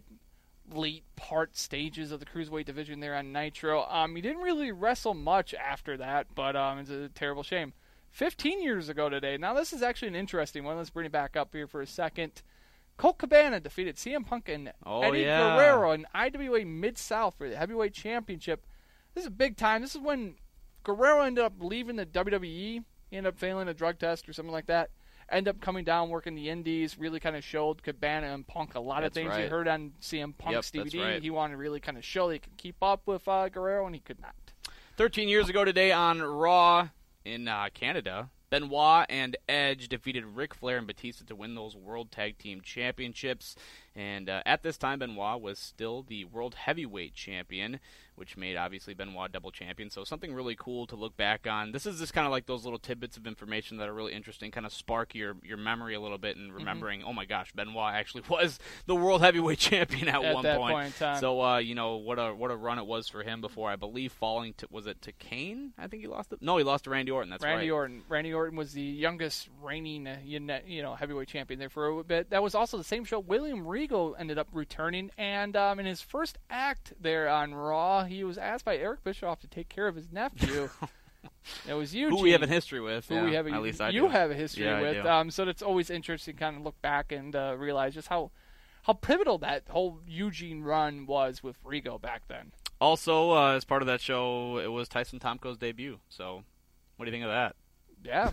part stages of the cruiserweight division there on Nitro. He didn't really wrestle much after that, but it's a terrible shame. 15 years ago today. Now this is actually an interesting one. Let's bring it back up here for a second. Colt Cabana defeated CM Punk and Eddie Guerrero in IWA Mid-South for the Heavyweight Championship. This is big time. This is when Guerrero ended up leaving the WWE. He ended up failing a drug test or something like that. Ended up coming down, working the indies, really kind of showed Cabana and Punk a lot of things you heard on CM Punk's DVD. He wanted to really kind of show that he could keep up with Guerrero, and he could not. 13 years ago today on Raw in Canada, Benoit and Edge defeated Ric Flair and Batista to win those World Tag Team Championships. And at this time, Benoit was still the World Heavyweight Champion, which made, obviously, Benoit double champion. So something really cool to look back on. This is just kind of like those little tidbits of information that are really interesting, kind of spark your memory a little bit and remembering, oh my gosh, Benoit actually was the World Heavyweight Champion at one that point in time. So, what a run it was for him before, I believe, falling to, was it to Kane? I think he lost it. No, he lost to Randy Orton. That's Randy Orton. Randy Orton was the youngest reigning, heavyweight champion there for a bit. That was also the same show. William Regal ended up returning, and in his first act there on Raw, he was asked by Eric Bischoff to take care of his nephew. It was Eugene. Who we have a history with. Who we have at least I do. You have a history with. So it's always interesting to kind of look back and realize just how pivotal that whole Eugene run was with Regal back then. Also, as part of that show, it was Tyson Tomko's debut. So, what do you think of that? Yeah.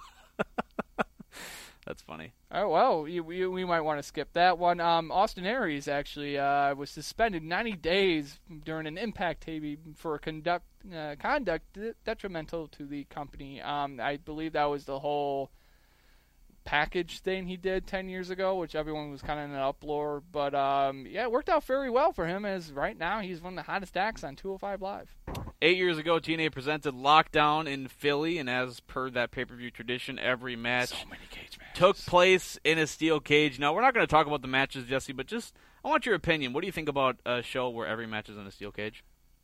That's funny. Oh, well, we might want to skip that one. Austin Aries actually was suspended 90 days during an Impact TV for conduct detrimental to the company. I believe that was the whole package thing he did 10 years ago, which everyone was kind of in an uproar. But, it worked out very well for him, as right now he's one of the hottest acts on 205 Live. 8 years ago, TNA presented Lockdown in Philly, and as per that pay-per-view tradition, every match took place in a steel cage. Now, we're not going to talk about the matches, Jesse, but just I want your opinion. What do you think about a show where every match is in a steel cage?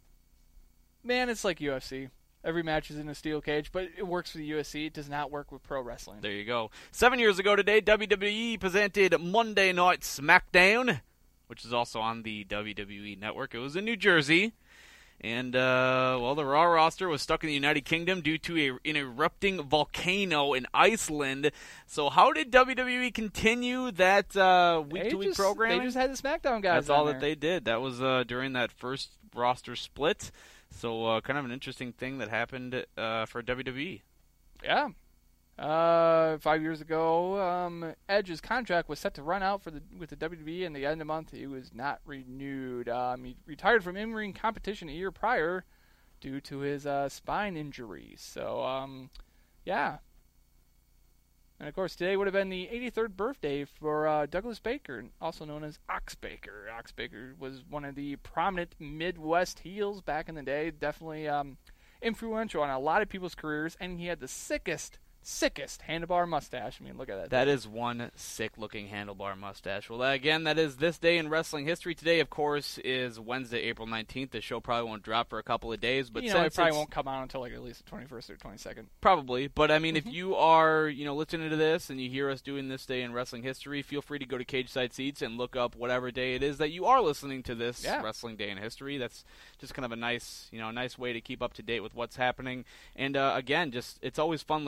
Man, it's like UFC. Every match is in a steel cage, but it works for the UFC. It does not work with pro wrestling. There you go. 7 years ago today, WWE presented Monday Night SmackDown, which is also on the WWE Network. It was in New Jersey. And, the Raw roster was stuck in the United Kingdom due to an erupting volcano in Iceland. So how did WWE continue that week-to-week programming? They just had the SmackDown guys. That's all that they did. That was during that first roster split. So kind of an interesting thing that happened for WWE. Yeah. 5 years ago, Edge's contract was set to run out with the WWE, and the end of the month he was not renewed. He retired from in-ring competition a year prior due to his spine injury. So, yeah. And, of course, today would have been the 83rd birthday for Douglas Baker, also known as Ox Baker. Ox Baker was one of the prominent Midwest heels back in the day, definitely influential on a lot of people's careers, and he had the sickest handlebar mustache. I mean, look at that. That is one sick-looking handlebar mustache. Well, again, that is this day in wrestling history. Today, of course, is Wednesday, April 19th. The show probably won't drop for a couple of days, but it probably won't come out until at least the 21st or 22nd. Probably, but I mean, if you are listening to this and you hear us doing this day in wrestling history, feel free to go to Cage Side Seats and look up whatever day it is that you are listening to this wrestling day in history. That's just kind of a nice way to keep up to date with what's happening. And again, it's always fun learning those little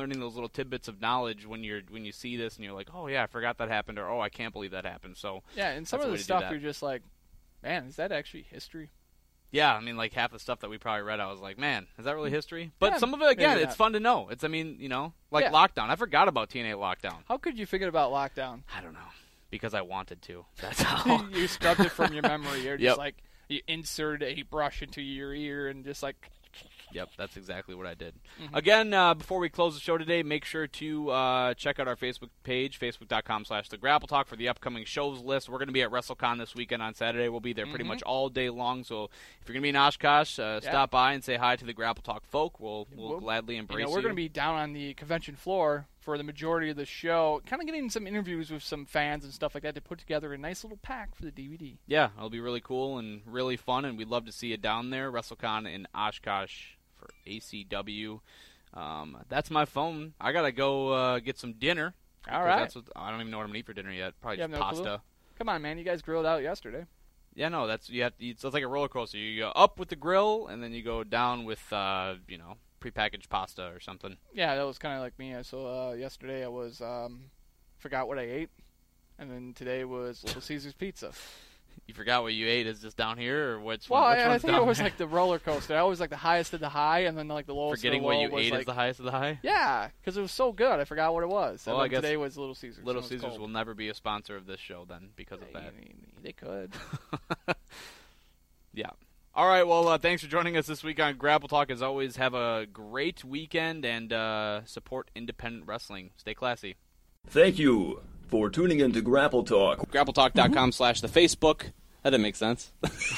little tidbits of knowledge when you see this and you're like, oh yeah, I forgot that happened, or oh, I can't believe that happened. So yeah, and some of the stuff you're just like, man, is that actually history? Yeah, I mean, like half the stuff that we probably read, I was like, man, is that really history? But some of it, again, it's fun to know. It's, I mean, Lockdown. I forgot about TNA Lockdown. How could you forget about Lockdown? I don't know. Because I wanted to. That's how. You scrubbed it from your memory. You're just like, you insert a brush into your ear and just like... Yep, that's exactly what I did. Again, before we close the show today, make sure to check out our Facebook page, facebook.com/thegrappletalk for the upcoming shows list. We're going to be at WrestleCon this weekend on Saturday. We'll be there pretty much all day long. So if you're going to be in Oshkosh, stop by and say hi to the Grapple Talk folk. We'll gladly embrace you. We're going to be down on the convention floor for the majority of the show, kind of getting some interviews with some fans and stuff like that to put together a nice little pack for the DVD. Yeah, it'll be really cool and really fun, and we'd love to see you down there. WrestleCon in Oshkosh for ACW. That's my phone. I gotta go get some dinner. All right. I don't even know what I'm gonna eat for dinner yet. Probably just pasta. Clue. Come on, man. You guys grilled out yesterday. Yeah, no. It's like a roller coaster. You go up with the grill, and then you go down with prepackaged pasta or something. Yeah, that was kind of like me. So yesterday I was forgot what I ate, and then today was Little Caesars Pizza. You forgot what you ate is just down here, or which well, one? I think it was like the roller coaster. I was like the highest of the high, and then like the lowest. Forgetting of the low what you ate like, is the highest of the high. Yeah, because it was so good, I forgot what it was. Well, and I guess today was Little Caesars. Little Caesars will never be a sponsor of this show then because of that. They could. Yeah. All right. Well, thanks for joining us this week on Grapple Talk. As always, have a great weekend and support independent wrestling. Stay classy. Thank you for tuning in to Grapple Talk. GrappleTalk.com/the Facebook. That didn't make sense.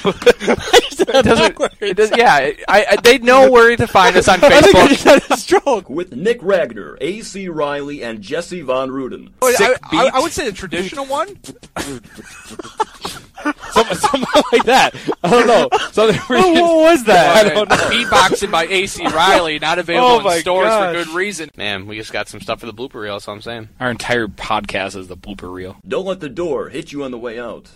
It doesn't. Yeah, they know where to find us on Facebook. I think I just had a stroke. With Nick Ragnar, A.C. Riley, and Jesse Von Ruden. I would say the traditional one. Something like that. I don't know. What was that? I don't know. Beatboxing by A.C. Riley, not available in stores for good reason. Man, we just got some stuff for the blooper reel, that's all I'm saying. Our entire podcast is the blooper reel. Don't let the door hit you on the way out.